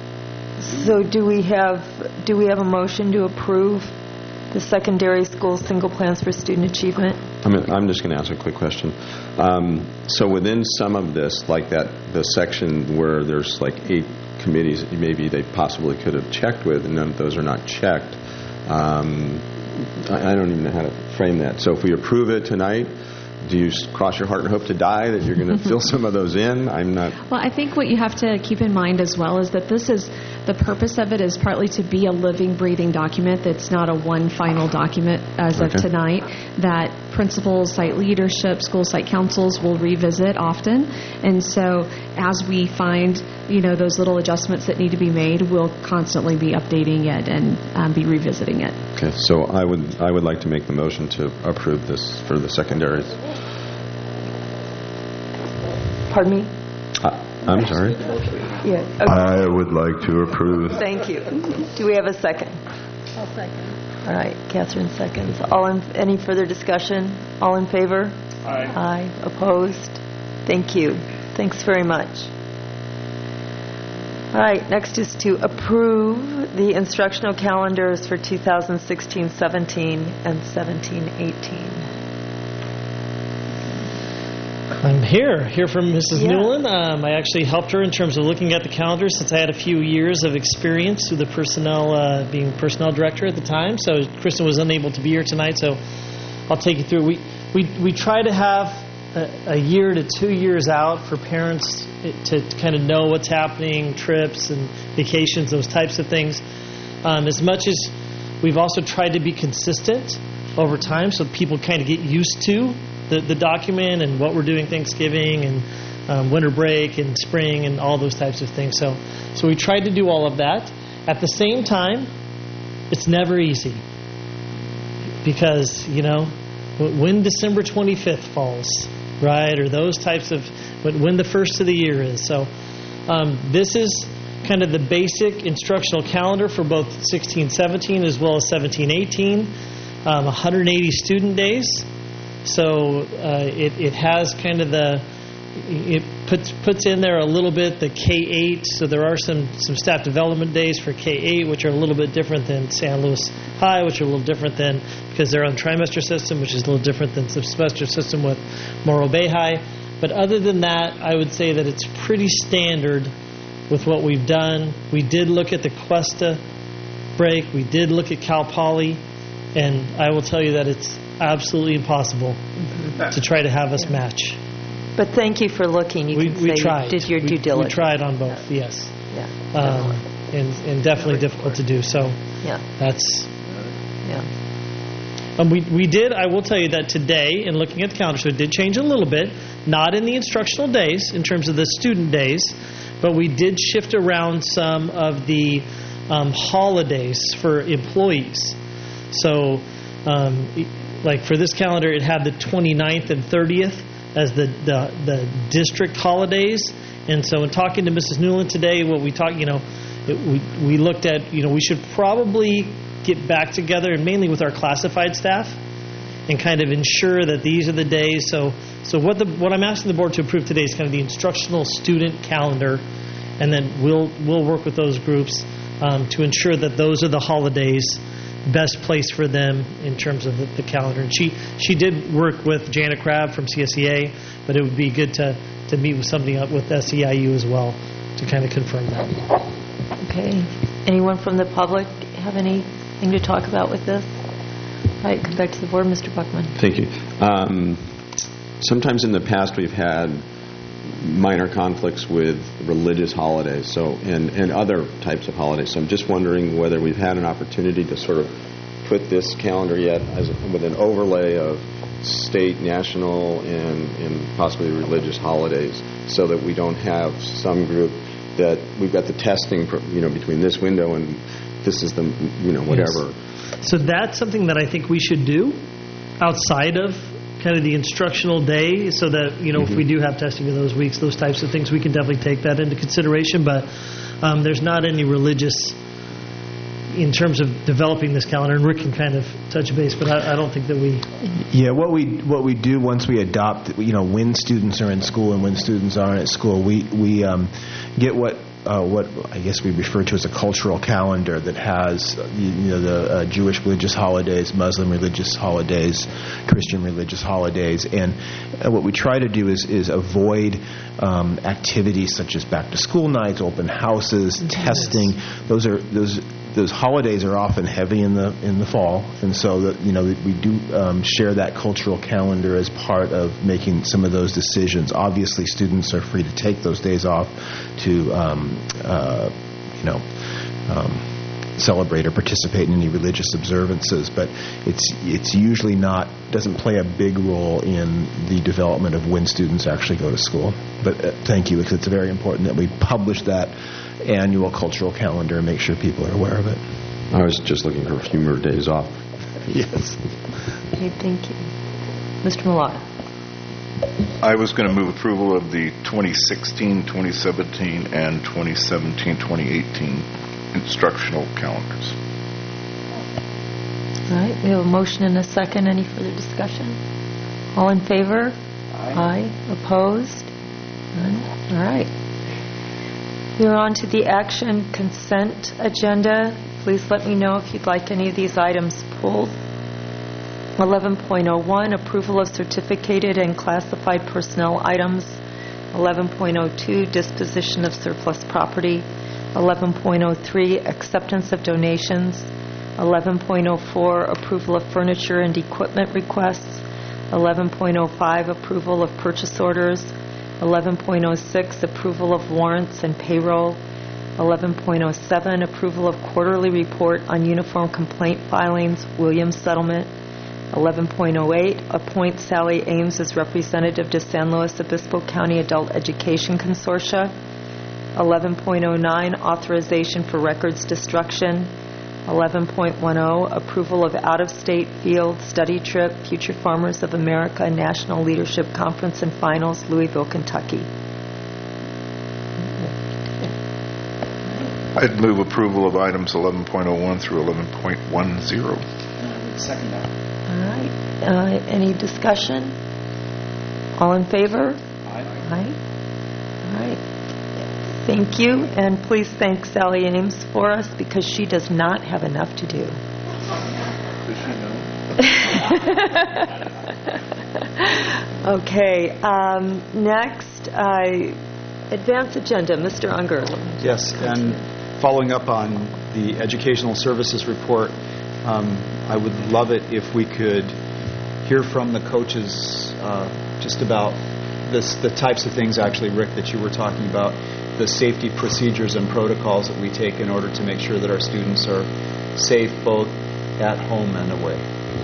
so do we have do we have a motion to approve the secondary school single plans for student achievement? I mean, I'm just going to ask a quick question. Um, so within some of this, like that, the section where there's like eight committees that maybe they possibly could have checked with, and none of those are not checked. Um, I, I don't even know how to frame that. So if we approve it tonight, do you cross your heart and hope to die that you're going to fill some of those in? I'm not. Well, I think what you have to keep in mind as well is that this is, the purpose of it is partly to be a living, breathing document that's not a one final document as okay. of tonight, that principals, site leadership, school site councils will revisit often. And so as we find, you know, those little adjustments that need to be made, we'll constantly be updating it and um, be revisiting it. Okay, so I would I would like to make the motion to approve this for the secondaries. Pardon me? Uh, I'm sorry. Yeah. Okay. I would like to approve. Thank you. Do we have a second? I'll second. All right, Catherine seconds. All in, any further discussion? All in favor? Aye. Aye. Opposed? Thank you. Thanks very much. All right, next is to approve the instructional calendars for two thousand sixteen seventeen and seventeen eighteen. I'm here, here from Missus Yeah. Newland. Um, I actually helped her in terms of looking at the calendar since I had a few years of experience with the personnel, uh, being personnel director at the time. So Kristen was unable to be here tonight, so I'll take you through. We we we try to have a, a year to two years out for parents to, to kind of know what's happening, trips and vacations, those types of things. Um, as much as we've also tried to be consistent over time, so people kind of get used to the, the document and what we're doing Thanksgiving and um, winter break and spring and all those types of things. So, so we tried to do all of that. At the same time, it's never easy because, you know, when December twenty-fifth falls, right, or those types of, when the first of the year is. So um, this is kind of the basic instructional calendar for both sixteen seventeen as well as seventeen eighteen, um, one hundred eighty student days. So uh, it, it has kind of the, it puts puts in there a little bit the K eight, so there are some, some staff development days for K eight, which are a little bit different than San Luis High, which are a little different than, because they're on trimester system, which is a little different than the semester system with Morro Bay High. But other than that, I would say that it's pretty standard with what we've done. We did look at the Cuesta break. We did look at Cal Poly. And I will tell you that it's absolutely impossible mm-hmm. to try to have us match. But thank you for looking. You we, can we say tried. you did your we, due diligence. We tried on both, yeah. yes. Yeah, um, and, and definitely difficult to do. So yeah. that's... Yeah. Um, we, we did, I will tell you that today, in looking at the calendar, so it did change a little bit, not in the instructional days, in terms of the student days, but we did shift around some of the um, holidays for employees. So, um, like for this calendar, it had the twenty-ninth and thirtieth as the, the, the district holidays. And so in talking to Missus Newland today, what we talked, you know, it, we, we looked at, you know, we should probably get back together, and mainly with our classified staff, and kind of ensure that these are the days. So, so what the what I'm asking the board to approve today is kind of the instructional student calendar, and then we'll we'll work with those groups um, to ensure that those are the holidays best placed for them in terms of the, the calendar. And she she did work with Janet Crabb from C S E A, but it would be good to to meet with somebody with S E I U as well to kind of confirm that. Okay. Anyone from the public have any? To talk about with this? All right, come back to the board, Mister Buckman. Thank you. Um, sometimes in the past we've had minor conflicts with religious holidays, so and, and other types of holidays. So I'm just wondering whether we've had an opportunity to sort of put this calendar yet as a, with an overlay of state, national, and, and possibly religious holidays, so that we don't have some group that we've got the testing, you know, between this window and this is the, you know, whatever. Yes. So that's something that I think we should do outside of kind of the instructional day, so that, you know, mm-hmm. if we do have testing in those weeks, those types of things, we can definitely take that into consideration. But um, there's not any religious in terms of developing this calendar, and Rick can kind of touch base, but I, I don't think that we... Yeah, what we what we do once we adopt, you know, when students are in school and when students aren't at school, we, we um, get what Uh, what I guess we refer to as a cultural calendar that has, you know, the uh, Jewish religious holidays, Muslim religious holidays, Christian religious holidays, and uh, what we try to do is is avoid um, activities such as back to school nights, open houses, yes. testing. Those are those. Those holidays are often heavy in the in the fall, and so that, you know, we do um, share that cultural calendar as part of making some of those decisions. Obviously, students are free to take those days off to um, uh, you know um, celebrate or participate in any religious observances, but it's it's usually not doesn't play a big role in the development of when students actually go to school. But uh, thank you, because it's very important that we publish that annual cultural calendar and make sure people are aware of it. I was just looking for a few more days off. Yes. Okay, thank you. Mister Malott. I was going to move approval of the twenty sixteen, twenty seventeen, and twenty seventeen, twenty eighteen instructional calendars. All right, we have a motion and a second. Any further discussion? All in favor? Aye. Aye. Opposed? None? All right. We're on to the action consent agenda. Please let me know if you'd like any of these items pulled. eleven point oh one, approval of certificated and classified personnel items. eleven point oh two, disposition of surplus property. eleven point oh three, acceptance of donations. eleven point oh four, approval of furniture and equipment requests. eleven point oh five, approval of purchase orders. eleven point oh six, approval of warrants and payroll. eleven point oh seven, approval of quarterly report on uniform complaint filings, Williams settlement. eleven point oh eight, appoint Sally Ames as representative to San Luis Obispo County Adult Education Consortia. eleven point oh nine, authorization for records destruction. eleven point ten, approval of out-of-state field study trip, Future Farmers of America National Leadership Conference and Finals, Louisville, Kentucky. I'd move approval of items eleven point oh one through eleven point ten. Second that. All right. Uh, any discussion? All in favor? Aye. Aye. All right. Thank you, and please thank Sally Ames for us because she does not have enough to do. Does she know? Okay. Um, next, uh, advance agenda. Mister Unger. Yes, and following up on the educational services report, um, I would love it if we could hear from the coaches uh, just about this, the types of things, actually, Rick, that you were talking about, the safety procedures and protocols that we take in order to make sure that our students are safe both at home and away.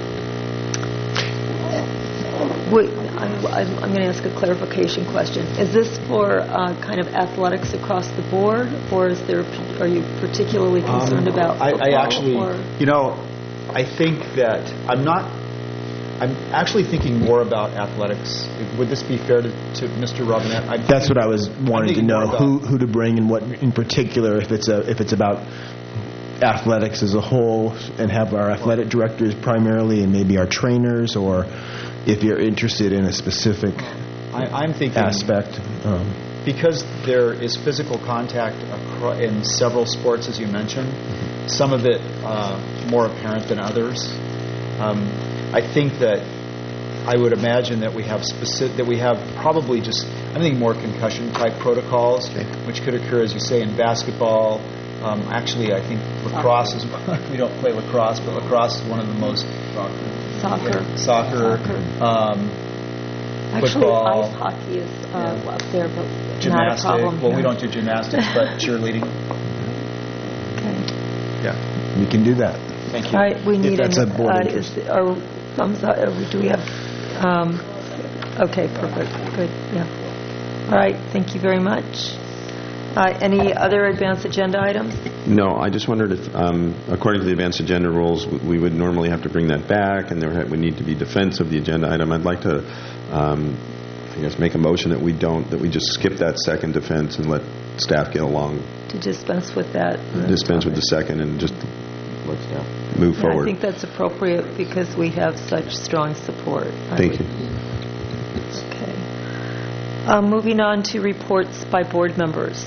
Wait, I'm, I'm, I'm going to ask a clarification question. Is this for uh, kind of athletics across the board, or is there? Are you particularly concerned um, about I, football? I actually, or? you know, I think that I'm not. I'm actually thinking more about athletics. Would this be fair to, to Mister Robinette? I'm That's what I was wanting to know, about, who who to bring and what in particular, if it's a if it's about athletics as a whole, and have our athletic directors primarily and maybe our trainers, or if you're interested in a specific I, I'm thinking aspect. Um, because there is physical contact acro- in several sports, as you mentioned, mm-hmm. some of it uh, more apparent than others. Um, I think that I would imagine that we have specific, that we have probably just, I'm thinking more concussion type protocols, okay. which could occur, as you say, in basketball. Um, actually, I think lacrosse is, we don't play lacrosse, but lacrosse is one of the most soccer. Yeah, soccer. soccer. Um, Actually, football, ice hockey is uh, yeah. up there, but gymnastics. not a problem Well, here. we don't do gymnastics, but cheerleading. Okay. Yeah, we can do that. Thank you. All right, we need if that's an, a board uh, interest. is, are thumbs up? Do we have? Um, okay, perfect. Good. Yeah. All right. Thank you very much. Uh, any other advanced agenda items? No, I just wondered if, um, according to the advanced agenda rules, w- we would normally have to bring that back, and there ha- would need to be defense of the agenda item. I'd like to, um, I guess, make a motion that we don't, that we just skip that second defense and let staff get along. To dispense with that. Dispense with the second and just let staff move yeah, forward. I think that's appropriate because we have such strong support. Thank you. Okay. Uh, moving on to reports by board members.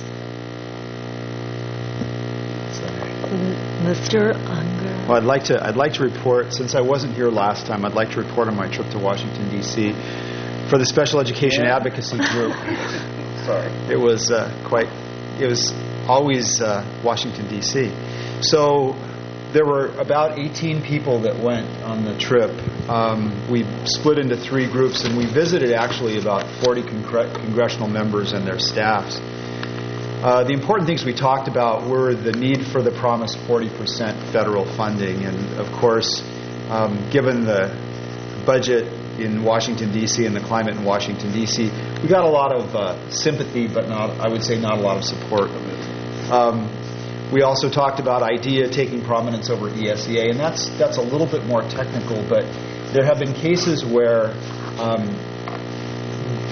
Mister Unger. Well, I'd like to I'd like to report, since I wasn't here last time, I'd like to report on my trip to Washington, D C for the Special Education yeah. Advocacy Group. Sorry. It was uh, quite, it was always uh, Washington, D C So there were about eighteen people that went on the trip. Um, we split into three groups, and we visited actually about forty congr- congressional members and their staffs. Uh, the important things we talked about were the need for the promised forty percent federal funding. And, of course, um, given the budget in Washington, D C and the climate in Washington, D C, we got a lot of uh, sympathy, but not, I would say not a lot of support. Um, we also talked about IDEA taking prominence over E S E A, and that's, that's a little bit more technical, but there have been cases where um,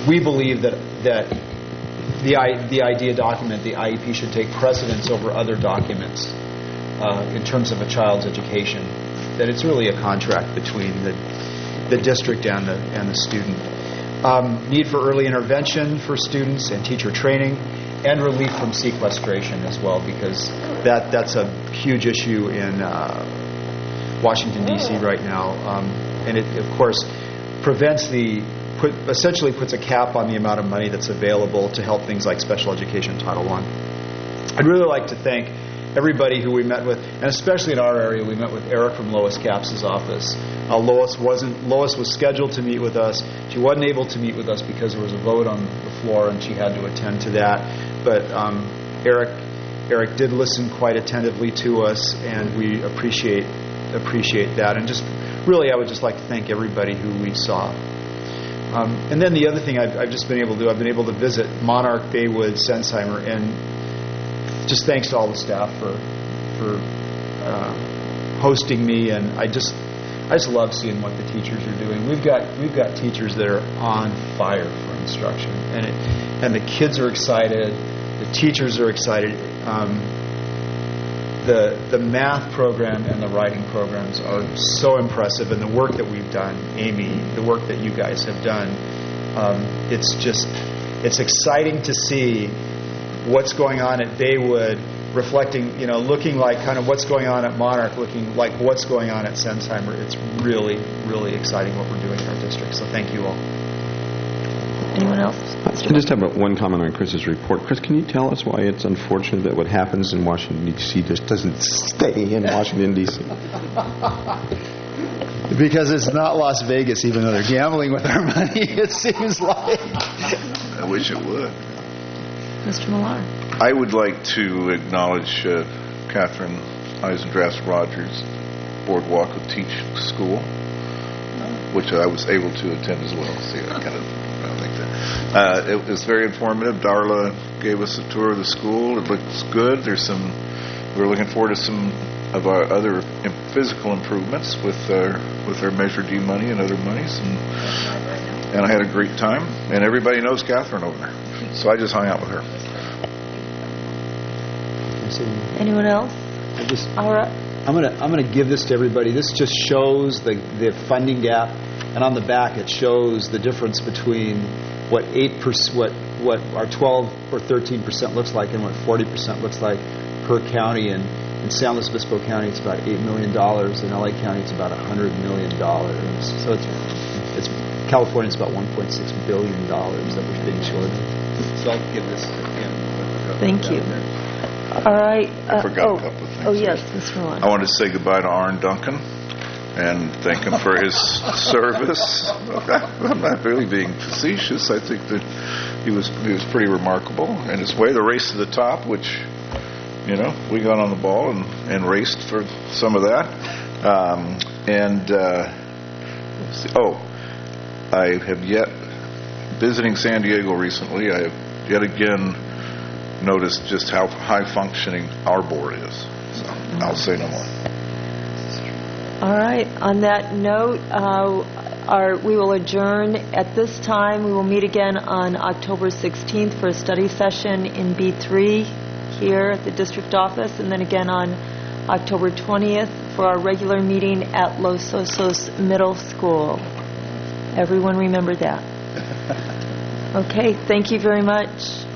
we believe that that the I, the IDEA document, the I E P, should take precedence over other documents uh, in terms of a child's education. That it's really a contract between the the district and the and the student. Um, need for early intervention for students and teacher training, and relief from sequestration as well, because that that's a huge issue in uh, Washington D C right now, um, and it of course prevents the put essentially puts a cap on the amount of money that's available to help things like special education Title One. I'd really like to thank everybody who we met with, and especially in our area, we met with Eric from Lois Capps' office. Uh, Lois wasn't. Lois was scheduled to meet with us. She wasn't able to meet with us because there was a vote on the floor, and she had to attend to that. But um, Eric, Eric did listen quite attentively to us, and we appreciate appreciate that. And just really, I would just like to thank everybody who we saw. Um, and then the other thing I've, I've just been able to do, I've been able to visit Monarch, Baywood, Sensheimer, and just thanks to all the staff for for uh, hosting me, and I just I just love seeing what the teachers are doing. We've got we've got teachers that are on fire for instruction, and it, and the kids are excited, the teachers are excited. Um, the the math program and the writing programs are so impressive, and the work that we've done, Amy, the work that you guys have done, um, it's just it's exciting to see what's going on at Baywood, reflecting, you know, looking like kind of what's going on at Monarch, looking like what's going on at Sensheimer. It's really, really exciting what we're doing in our district. So thank you all. Anyone else? I just have one comment on Chris's report. Chris, can you tell us why it's unfortunate that what happens in Washington, D C just doesn't stay in Washington, D C? Because it's not Las Vegas, even though they're gambling with our money, it seems like. I wish it would. Mister Millar. I would like to acknowledge uh, Catherine Eisendrath Rogers' Boardwalk of Teach School, which I was able to attend as well. See, I kind of I think that uh, it was very informative. Darla gave us a tour of the school. It looks good. There's some. We're looking forward to some of our other physical improvements with our with our Measure D money and other monies, and and I had a great time. And everybody knows Catherine over there, so I just hung out with her. Anyone else? I just, All right. I'm gonna I'm gonna give this to everybody. This just shows the the funding gap, and on the back it shows the difference between what eight percent, what what our twelve or thirteen percent looks like, and what forty percent looks like per county. And in San Luis Obispo County, it's about eight million dollars. In L A County, it's about a hundred million dollars. So it's it's California, it's about one point six billion dollars that we're being shorted. So I'll give this to Kim. Thank you. All right. Uh, I forgot oh, a couple of things. Oh, yes, Mister Millar. I wanted to say goodbye to Arn Duncan and thank him for his service. I'm not really being facetious. I think that he was he was pretty remarkable in his way. The race to the top, which, you know, we got on the ball and, and raced for some of that. Um, and, uh, let's see. oh, I have yet, visiting San Diego recently, I have yet again noticed just how high-functioning our board is. So I'll say no more. All right. On that note, uh, our, we will adjourn at this time. We will meet again on October sixteenth for a study session in B three here at the district office, and then again on October twentieth for our regular meeting at Los Osos Middle School. Everyone remember that. Okay. Thank you very much.